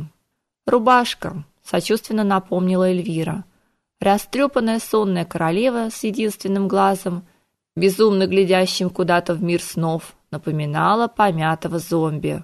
Рубашка, сочувственно напомнила Эльвира. Растрепанная сонная королева с единственным глазом, безумно глядящим куда-то в мир снов, напоминала помятого зомби.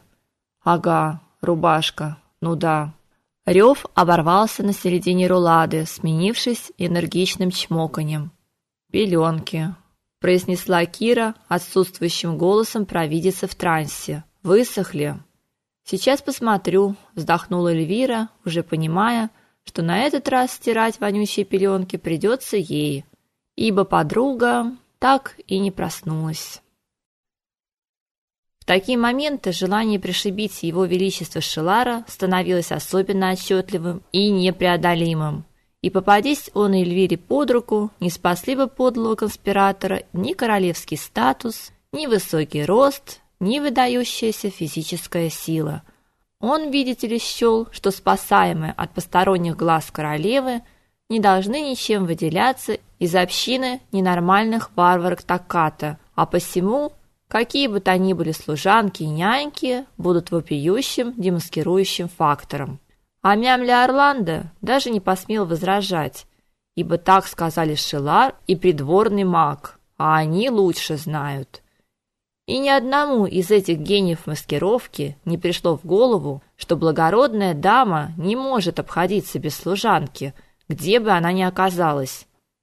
Ага, рубашка. Ну да. Рев оборвался на середине рулады, сменившись энергичным чмоканьем. Пеленки. произнесла Кира отсутствующим голосом провидицы в трансе. Высохли. Сейчас посмотрю, вздохнула Эльвира, уже понимая, что на этот раз стирать вонючие пеленки придется ей, ибо подруга так и не проснулась. В такие моменты желание пришибить его величество Шелара становилось особенно отчетливым и непреодолимым. И попадись он Эльвире под руку, не спасли бы подлого конспиратора ни королевский статус, ни высокий рост, ни выдающаяся физическая сила. Он, видите ли, счел, что спасаемые от посторонних глаз королевы не должны ничем выделяться из общины ненормальных варварок Такката, а посему какие бы то ни были служанки и няньки будут вопиющим демаскирующим фактором. А мямля Орландо даже не посмел возражать, ибо так сказали Шелар и придворный маг, а они лучше знают. И ни одному из этих гениев маскировки не пришло в голову, что благородная дама не может обходиться без служанки, где бы она ни оказалась.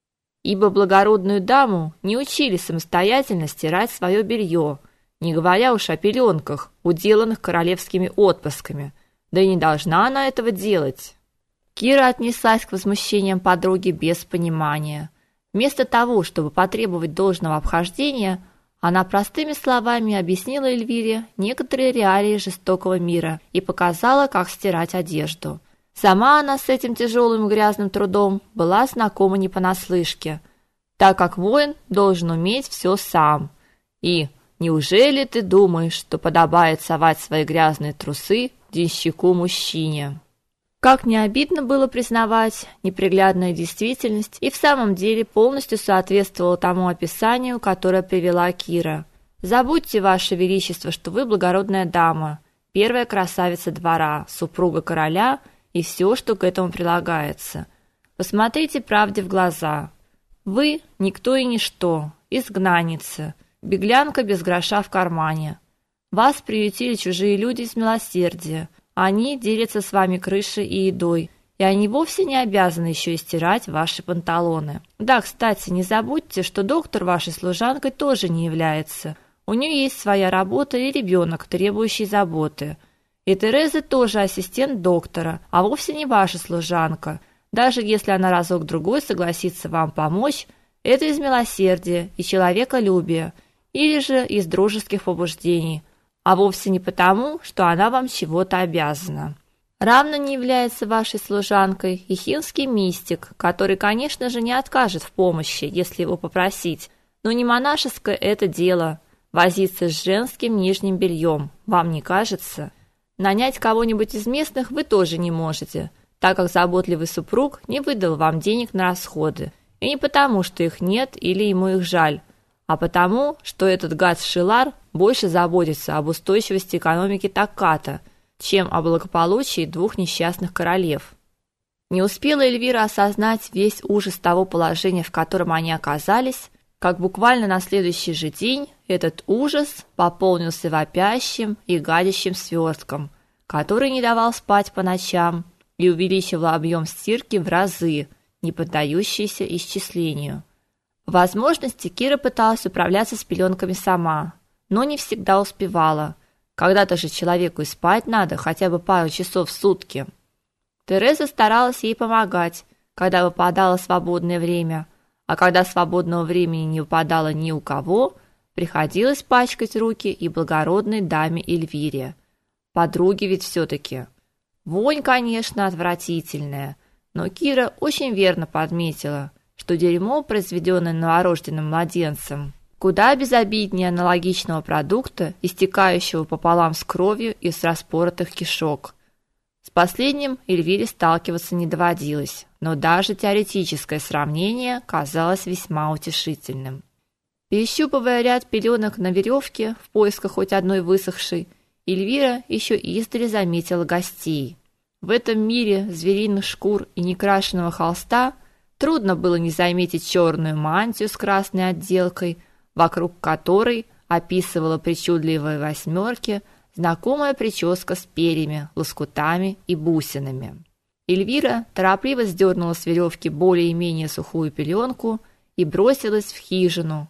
Ибо благородную даму не учили самостоятельно стирать свое белье, не говоря уж о пеленках, уделанных королевскими отпрысками, да и не должна она этого делать. Кира отнеслась к возмущениям подруги без понимания. Вместо того, чтобы потребовать должного обхождения, она простыми словами объяснила Эльвире некоторые реалии жестокого мира и показала, как стирать одежду. Сама она с этим тяжелым и грязным трудом была знакома не понаслышке, так как воин должен уметь все сам. И неужели ты думаешь, что подобает совать свои грязные трусы денщику мужчине? Как не обидно было признавать, неприглядная действительность и в самом деле полностью соответствовала тому описанию, которое привела Кира. Забудьте, ваше величество, что вы благородная дама, первая красавица двора, супруга короля и все, что к этому прилагается. Посмотрите правде в глаза. Вы никто и ничто, изгнанница, беглянка без гроша в кармане. Вас приютили чужие люди из милосердия. Они делятся с вами крышей и едой, и они вовсе не обязаны еще и стирать ваши панталоны. Да, кстати, не забудьте, что доктор вашей служанкой тоже не является. У нее есть своя работа и ребенок, требующий заботы. И Тереза тоже ассистент доктора, а вовсе не ваша служанка. Даже если она разок-другой согласится вам помочь, это из милосердия и человеколюбия, или же из дружеских побуждений, а вовсе не потому, что она вам чего-то обязана. Равно не является вашей служанкой и хинский мистик, который, конечно же, не откажет в помощи, если его попросить, но не монашеское это дело – возиться с женским нижним бельем, вам не кажется? Нанять кого-нибудь из местных вы тоже не можете, так как заботливый супруг не выдал вам денег на расходы, и не потому, что их нет или ему их жаль, а потому, что этот гад Шелар больше заботится об устойчивости экономики Такката, чем о благополучии двух несчастных королев. Не успела Эльвира осознать весь ужас того положения, в котором они оказались, как буквально на следующий же день этот ужас пополнился вопящим и гадящим свертком, который не давал спать по ночам и увеличивал объем стирки в разы, не поддающийся исчислению. По возможности Кира пыталась управляться с пеленками сама, но не всегда успевала. Когда-то же человеку и спать надо хотя бы пару часов в сутки. Тереза старалась ей помогать, когда выпадало свободное время, а когда свободного времени не выпадало ни у кого, приходилось пачкать руки и благородной даме Эльвире. Подруги ведь все-таки. Вонь, конечно, отвратительная, но Кира очень верно подметила, что дерьмо, произведенное новорожденным младенцем, куда безобиднее аналогичного продукта, истекающего пополам с кровью из распоротых кишок. С последним Эльвире сталкиваться не доводилось, но даже теоретическое сравнение казалось весьма утешительным. Перещупывая ряд пеленок на веревке в поисках хоть одной высохшей, Эльвира еще издали заметила гостей. В этом мире звериных шкур и некрашенного холста трудно было не заметить черную мантию с красной отделкой, вокруг которой описывала причудливые восьмерки знакомая прическа с перьями, лоскутами и бусинами. Эльвира торопливо сдернула с веревки более-менее сухую пеленку и бросилась в хижину,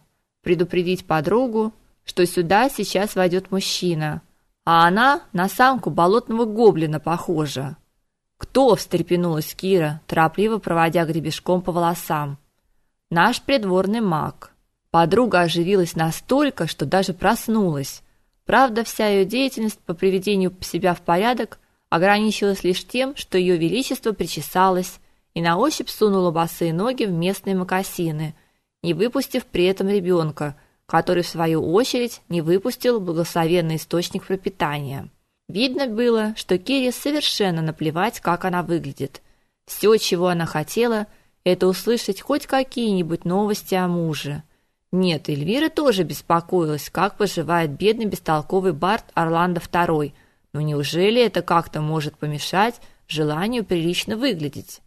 предупредить подругу, что сюда сейчас войдет мужчина, а она на самку болотного гоблина похожа. «Кто?» – встрепенулась Кира, торопливо проводя гребешком по волосам. «Наш придворный маг». Подруга оживилась настолько, что даже проснулась. Правда, вся ее деятельность по приведению себя в порядок ограничилась лишь тем, что ее величество причесалось и на ощупь сунула босые ноги в местные мокасины, не выпустив при этом ребенка, который в свою очередь не выпустил благословенный источник пропитания. Видно было, что Кире совершенно наплевать, как она выглядит. Все, чего она хотела, это услышать хоть какие-нибудь новости о муже. Нет, Эльвира тоже беспокоилась, как поживает бедный бестолковый бард Орландо второй, но неужели это как-то может помешать желанию прилично выглядеть?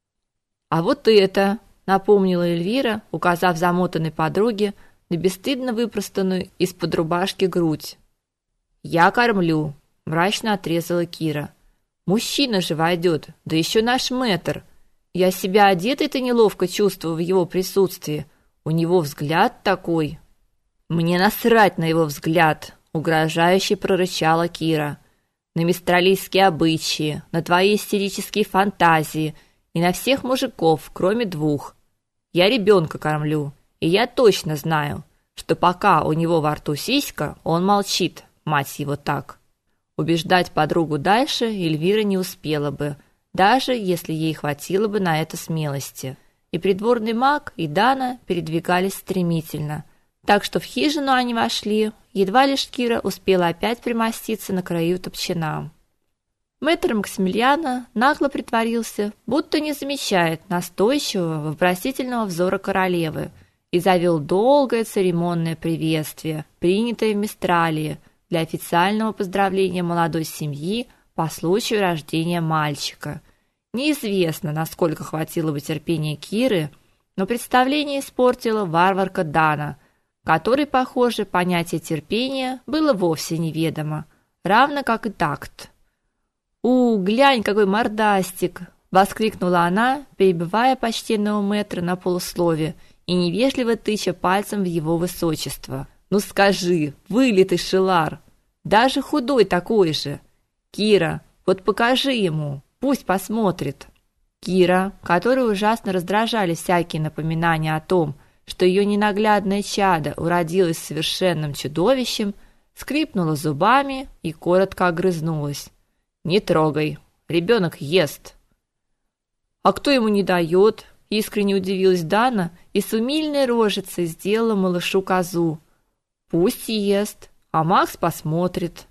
«А вот это!» — напомнила Эльвира, указав замотанной подруге на бесстыдно выпростанную из-под рубашки грудь. «Я кормлю», — мрачно отрезала Кира. «Мужчина же войдет, да еще наш мэтр. Я себя одетой-то неловко чувствую в его присутствии. У него взгляд такой». «Мне насрать на его взгляд», — угрожающе прорычала Кира. «На мистралийские обычаи, на твои истерические фантазии и на всех мужиков, кроме двух. Я ребенка кормлю, и я точно знаю, что пока у него во рту сиська, он молчит, мать его так». Убеждать подругу дальше Эльвира не успела бы, даже если ей хватило бы на это смелости. И придворный маг, и Дана передвигались стремительно, так что в хижину они вошли, едва лишь Кира успела опять примоститься на краю топчана. Мэтр Максимилиано нагло притворился, будто не замечает настойчивого вопросительного взора королевы, и завел долгое церемонное приветствие, принятое в Мистралии для официального поздравления молодой семьи по случаю рождения мальчика. Неизвестно, насколько хватило бы терпения Киры, но представление испортила варварка Дана, которой, похоже, понятие терпения было вовсе неведомо, равно как и такт. «У, глянь, какой мордастик!» — воскликнула она, перебивая почтенного мэтра на полуслове и невежливо тыча пальцем в его высочество. «Ну скажи, вылитый шелар! Даже худой такой же! Кира, вот покажи ему, пусть посмотрит!» Кира, которую ужасно раздражали всякие напоминания о том, что ее ненаглядное чадо уродилось совершенным чудовищем, скрипнула зубами и коротко огрызнулась. «Не трогай, ребенок ест». «А кто ему не дает?» — искренне удивилась Дана и с умильной рожицей сделала малышу козу. «Пусть ест, а Макс посмотрит».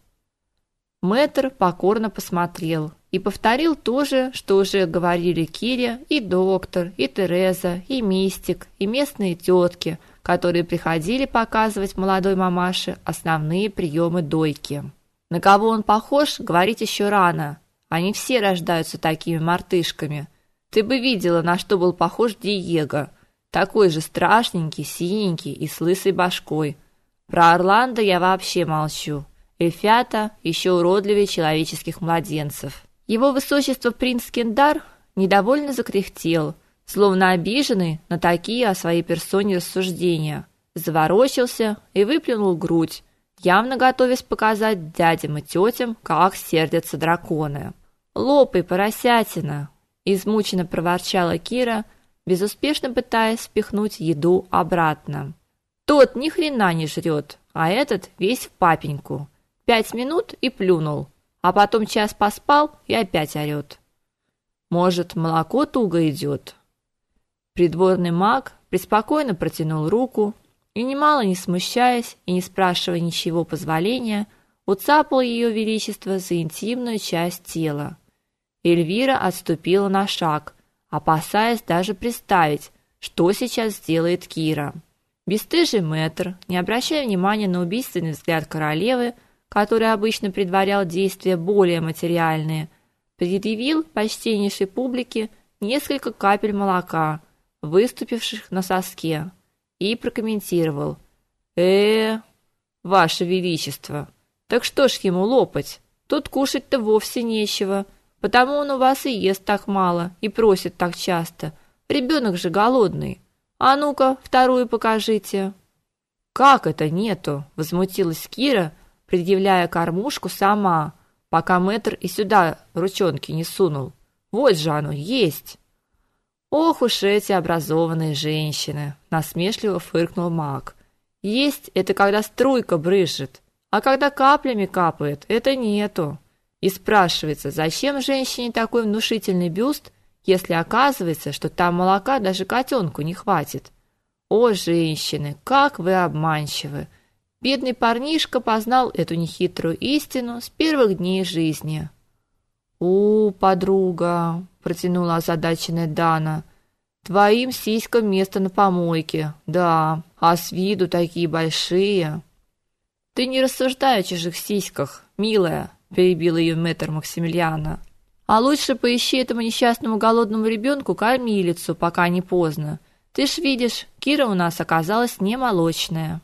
Мэтр покорно посмотрел и повторил то же, что уже говорили Кире и доктор, и Тереза, и мистик, и местные тетки, которые приходили показывать молодой мамаше основные приемы дойки. На кого он похож, говорить еще рано. Они все рождаются такими мартышками. Ты бы видела, на что был похож Диего. Такой же страшненький, синенький и с лысой башкой. Про Орландо я вообще молчу. Эльфята еще уродливее человеческих младенцев. Его высочество принц Кендар недовольно закряхтел, словно обиженный на такие о своей персоне рассуждения. Заворочился и выплюнул грудь, явно готовясь показать дядям и тетям, как сердятся драконы. «Лопай, поросятина!» – измученно проворчала Кира, безуспешно пытаясь спихнуть еду обратно. «Тот ни хрена не жрет, а этот весь в папеньку. Пять минут и плюнул, а потом час поспал и опять орет. Может, молоко туго идет?» Придворный маг преспокойно протянул руку и, немало не смущаясь и не спрашивая ничего позволения, уцапал ее величество за интимную часть тела. Эльвира отступила на шаг, опасаясь даже представить, что сейчас сделает Кира. Бесстыжий мэтр, не обращая внимания на убийственный взгляд королевы, который обычно предварял действия более материальные, предъявил почтеннейшей публике несколько капель молока, выступивших на соске, и прокомментировал: «Э, ваше величество, так что ж ему лопать? Тут кушать-то вовсе нечего, потому он у вас и ест так мало и просит так часто. Ребенок же голодный. А ну-ка, вторую покажите». Как это нету? Возмутилась Кира, предъявляя кормушку сама, пока мэтр и сюда ручонки не сунул. Вот же оно, есть. Ох уж эти образованные женщины, насмешливо фыркнул маг. Есть это когда струйка брызжет, а когда каплями капает, это нету. И спрашивается, зачем женщине такой внушительный бюст, если оказывается, что там молока даже котенку не хватит. О, женщины, как вы обманчивы! Бедный парнишка познал эту нехитрую истину с первых дней жизни. У, подруга, протянула озадаченная Дана. Твоим сиськам место на помойке. Да, а с виду такие большие. Ты не рассуждай о чужих сиськах, милая, перебил ее мэтр Максимилиана. А лучше поищи этому несчастному голодному ребенку кормилицу, пока не поздно. Ты ж видишь, Кира у нас оказалась не молочная.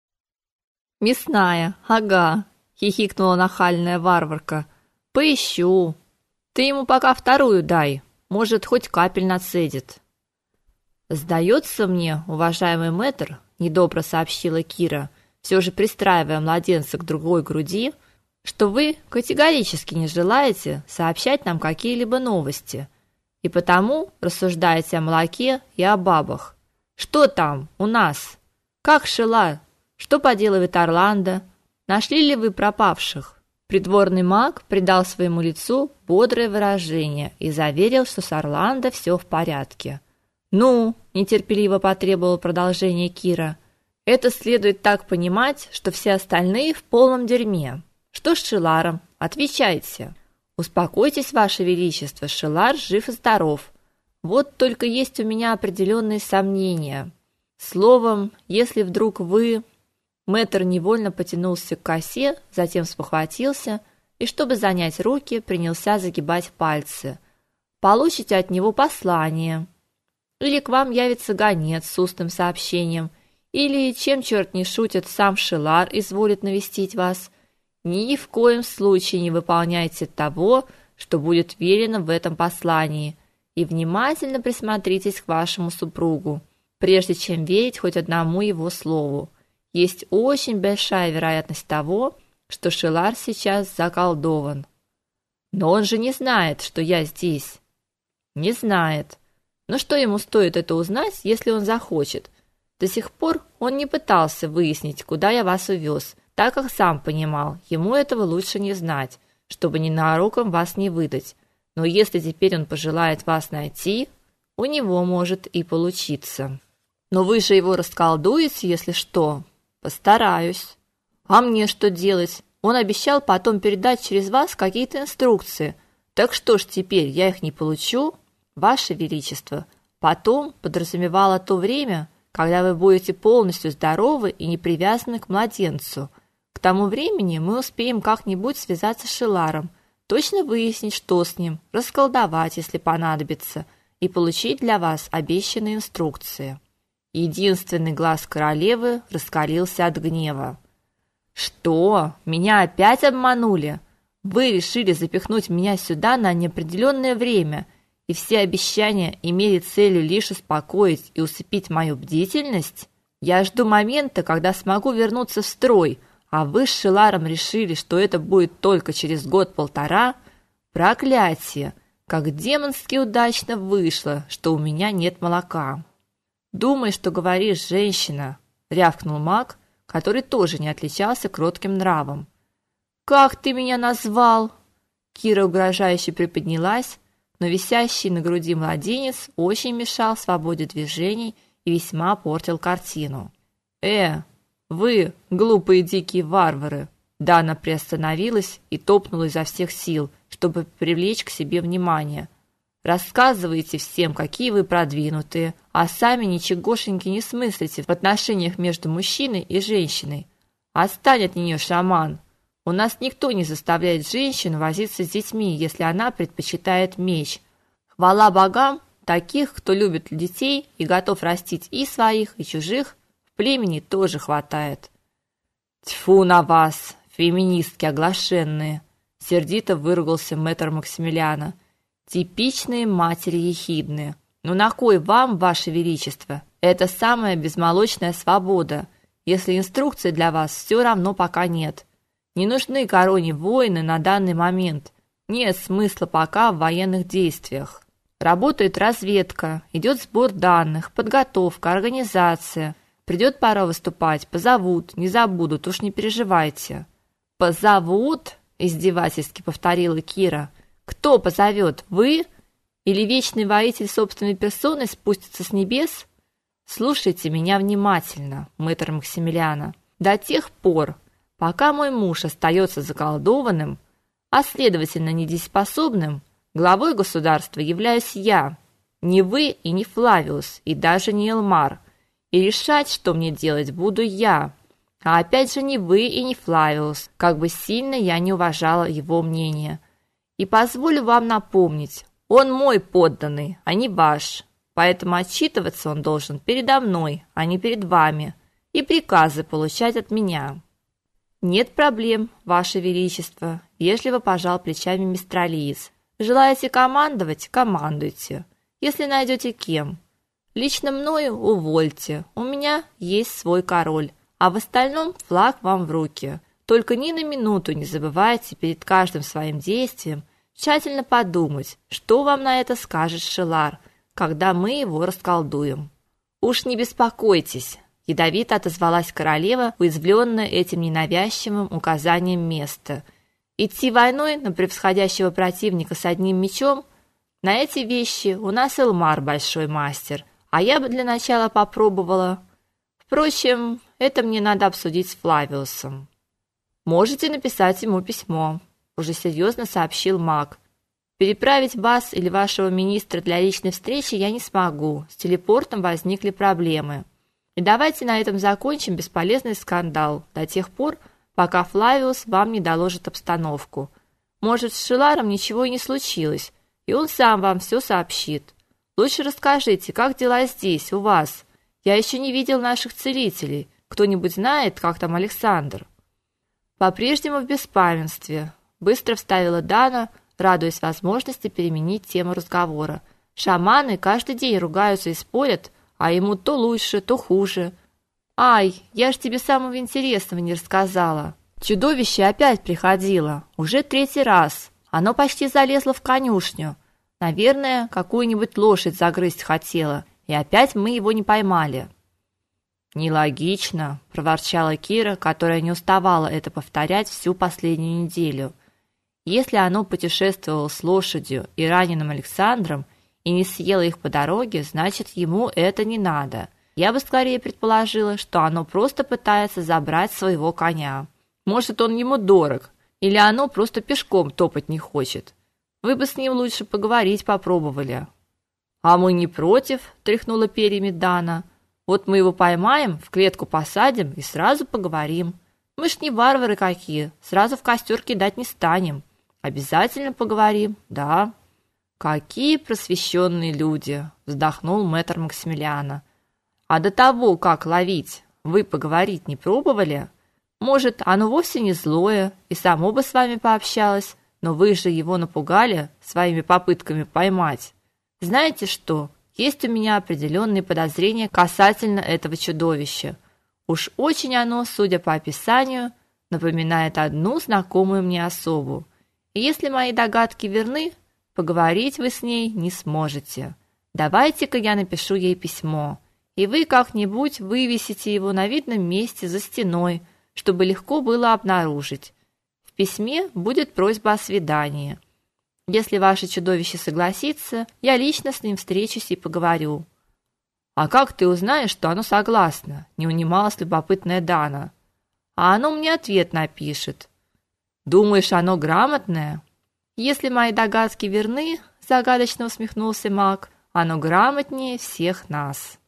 Мясная, ага, хихикнула нахальная варварка. Поищу. Ты ему пока вторую дай, может, хоть капель нацедит. Сдается мне, уважаемый мэтр, недобро сообщила Кира, все же пристраивая младенца к другой груди, что вы категорически не желаете сообщать нам какие-либо новости, и потому рассуждаете о молоке и о бабах. Что там у нас? Как Шелар? Что поделывает Орландо? Нашли ли вы пропавших? Придворный маг придал своему лицу бодрое выражение и заверил, что с Орландо все в порядке. Ну, нетерпеливо потребовал продолжения Кира. Это следует так понимать, что все остальные в полном дерьме. Что с Шеларом? Отвечайте. Успокойтесь, ваше величество, Шелар жив и здоров. Вот только есть у меня определенные сомнения. Словом, если вдруг вы... Мэтр невольно потянулся к косе, затем спохватился и, чтобы занять руки, принялся загибать пальцы. Получите от него послание. Или к вам явится гонец с устным сообщением, или, чем черт не шутит, сам Шелар изволит навестить вас. Ни в коем случае не выполняйте того, что будет велено в этом послании, и внимательно присмотритесь к вашему супругу, прежде чем верить хоть одному его слову. Есть очень большая вероятность того, что Шелар сейчас заколдован. Но он же не знает, что я здесь. Не знает. Но что ему стоит это узнать, если он захочет? До сих пор он не пытался выяснить, куда я вас увез, так как сам понимал, ему этого лучше не знать, чтобы ненароком вас не выдать. Но если теперь он пожелает вас найти, у него может и получиться. Но вы же его расколдуете, если что. Постараюсь. А мне что делать? Он обещал потом передать через вас какие-то инструкции. Так что ж теперь, я их не получу? Ваше величество, потом подразумевало то время, когда вы будете полностью здоровы и не привязаны к младенцу. К тому времени мы успеем как-нибудь связаться с Шеларом, точно выяснить, что с ним, расколдовать, если понадобится, и получить для вас обещанные инструкции. Единственный глаз королевы раскалился от гнева. Что? Меня опять обманули? Вы решили запихнуть меня сюда на неопределенное время, и все обещания имели целью лишь успокоить и усыпить мою бдительность? Я жду момента, когда смогу вернуться в строй, а вы с Шеларом решили, что это будет только через год-полтора? Проклятие! Как демонски удачно вышло, что у меня нет молока. Думай, что говоришь, женщина, рявкнул маг, который тоже не отличался кротким нравом. Как ты меня назвал? Кира угрожающе приподнялась, но висящий на груди младенец очень мешал свободе движений и весьма портил картину. Э, вы, глупые дикие варвары. Дана приостановилась и топнула изо всех сил, чтобы привлечь к себе внимание. Рассказываете всем, какие вы продвинутые, а сами ничегошеньки не смыслите в отношениях между мужчиной и женщиной. Отстань от нее, шаман. У нас никто не заставляет женщину возиться с детьми, если она предпочитает меч. Хвала богам, таких, кто любит детей и готов растить и своих, и чужих, в племени тоже хватает. Тьфу на вас, феминистки оглашенные, сердито выругался мэтр Максимилиана. Типичные матери ехидные. Но на кой вам, ваше величество? Это самая безмолочная свобода. если инструкции для вас все равно пока нет. Не нужны короне воины на данный момент. Нет смысла пока в военных действиях. Работает разведка, идет сбор данных, подготовка, организация. Придет пора выступать, позовут, не забудут, уж не переживайте. Позовут? Издевательски повторила Кира. Кто позовет? Вы? Или вечный воитель собственной персоной спустится с небес? Слушайте меня внимательно, мэтр Максимилиана. До тех пор, пока мой муж остается заколдованным, а следовательно недееспособным, главой государства являюсь я, не вы и не Флавиус, и даже не Элмар. И решать, что мне делать, буду я. А опять же не вы и не Флавиус, как бы сильно я не уважала его мнение. И позволю вам напомнить, он мой подданный, а не ваш. Поэтому отчитываться он должен передо мной, а не перед вами, и приказы получать от меня. Нет проблем, ваше величество, вежливо пожал плечами мистралиец. Желаете командовать? Командуйте. Если найдете кем. Лично мною увольте. У меня есть свой король, а в остальном флаг вам в руки. Только ни на минуту не забывайте перед каждым своим действием тщательно подумать, что вам на это скажет Шелар, когда мы его расколдуем. Уж не беспокойтесь, ядовито отозвалась королева, уязвленная этим ненавязчивым указанием места. Идти войной на превосходящего противника с одним мечом, на эти вещи у нас Элмар большой мастер, а я бы для начала попробовала. Впрочем, это мне надо обсудить с Флавиусом. Можете написать ему письмо, уже серьезно сообщил маг. Переправить вас или вашего министра для личной встречи я не смогу. С телепортом возникли проблемы. И давайте на этом закончим бесполезный скандал до тех пор, пока Флавиус вам не доложит обстановку. Может, с Шеларом ничего и не случилось, и он сам вам все сообщит. Лучше расскажите, как дела здесь, у вас? Я еще не видел наших целителей. Кто-нибудь знает, как там Александр? По-прежнему в беспамятстве, быстро вставила Дана, радуясь возможности переменить тему разговора. Шаманы каждый день ругаются и спорят, а ему то лучше, то хуже. Ай, я ж тебе самого интересного не рассказала. Чудовище опять приходило, уже третий раз. Оно почти залезло в конюшню. Наверное, какую-нибудь лошадь загрызть хотело, и опять мы его не поймали. Нелогично, проворчала Кира, которая не уставала это повторять всю последнюю неделю. Если оно путешествовало с лошадью и раненым Александром и не съело их по дороге, значит, ему это не надо. Я бы скорее предположила, что оно просто пытается забрать своего коня. Может, он ему дорог, или оно просто пешком топать не хочет. Вы бы с ним лучше поговорить попробовали. А мы не против, тряхнула перьями Дана. Вот мы его поймаем, в клетку посадим и сразу поговорим. Мы ж не варвары какие, сразу в костер кидать не станем. Обязательно поговорим, да. Какие просвещенные люди, вздохнул мэтр Максимилиана. А до того, как ловить, вы поговорить не пробовали? Может, оно вовсе не злое и само бы с вами пообщалось, но вы же его напугали своими попытками поймать. Знаете что? Есть у меня определенные подозрения касательно этого чудовища. Уж очень оно, судя по описанию, напоминает одну знакомую мне особу. И если мои догадки верны, поговорить вы с ней не сможете. Давайте-ка я напишу ей письмо, и вы как-нибудь вывесите его на видном месте за стеной, чтобы легко было обнаружить. В письме будет просьба о свидании. Если ваше чудовище согласится, я лично с ним встречусь и поговорю. А как ты узнаешь, что оно согласно? Не унималась любопытная Дана. А оно мне ответ напишет. Думаешь, оно грамотное? Если мои догадки верны, загадочно усмехнулся маг, оно грамотнее всех нас.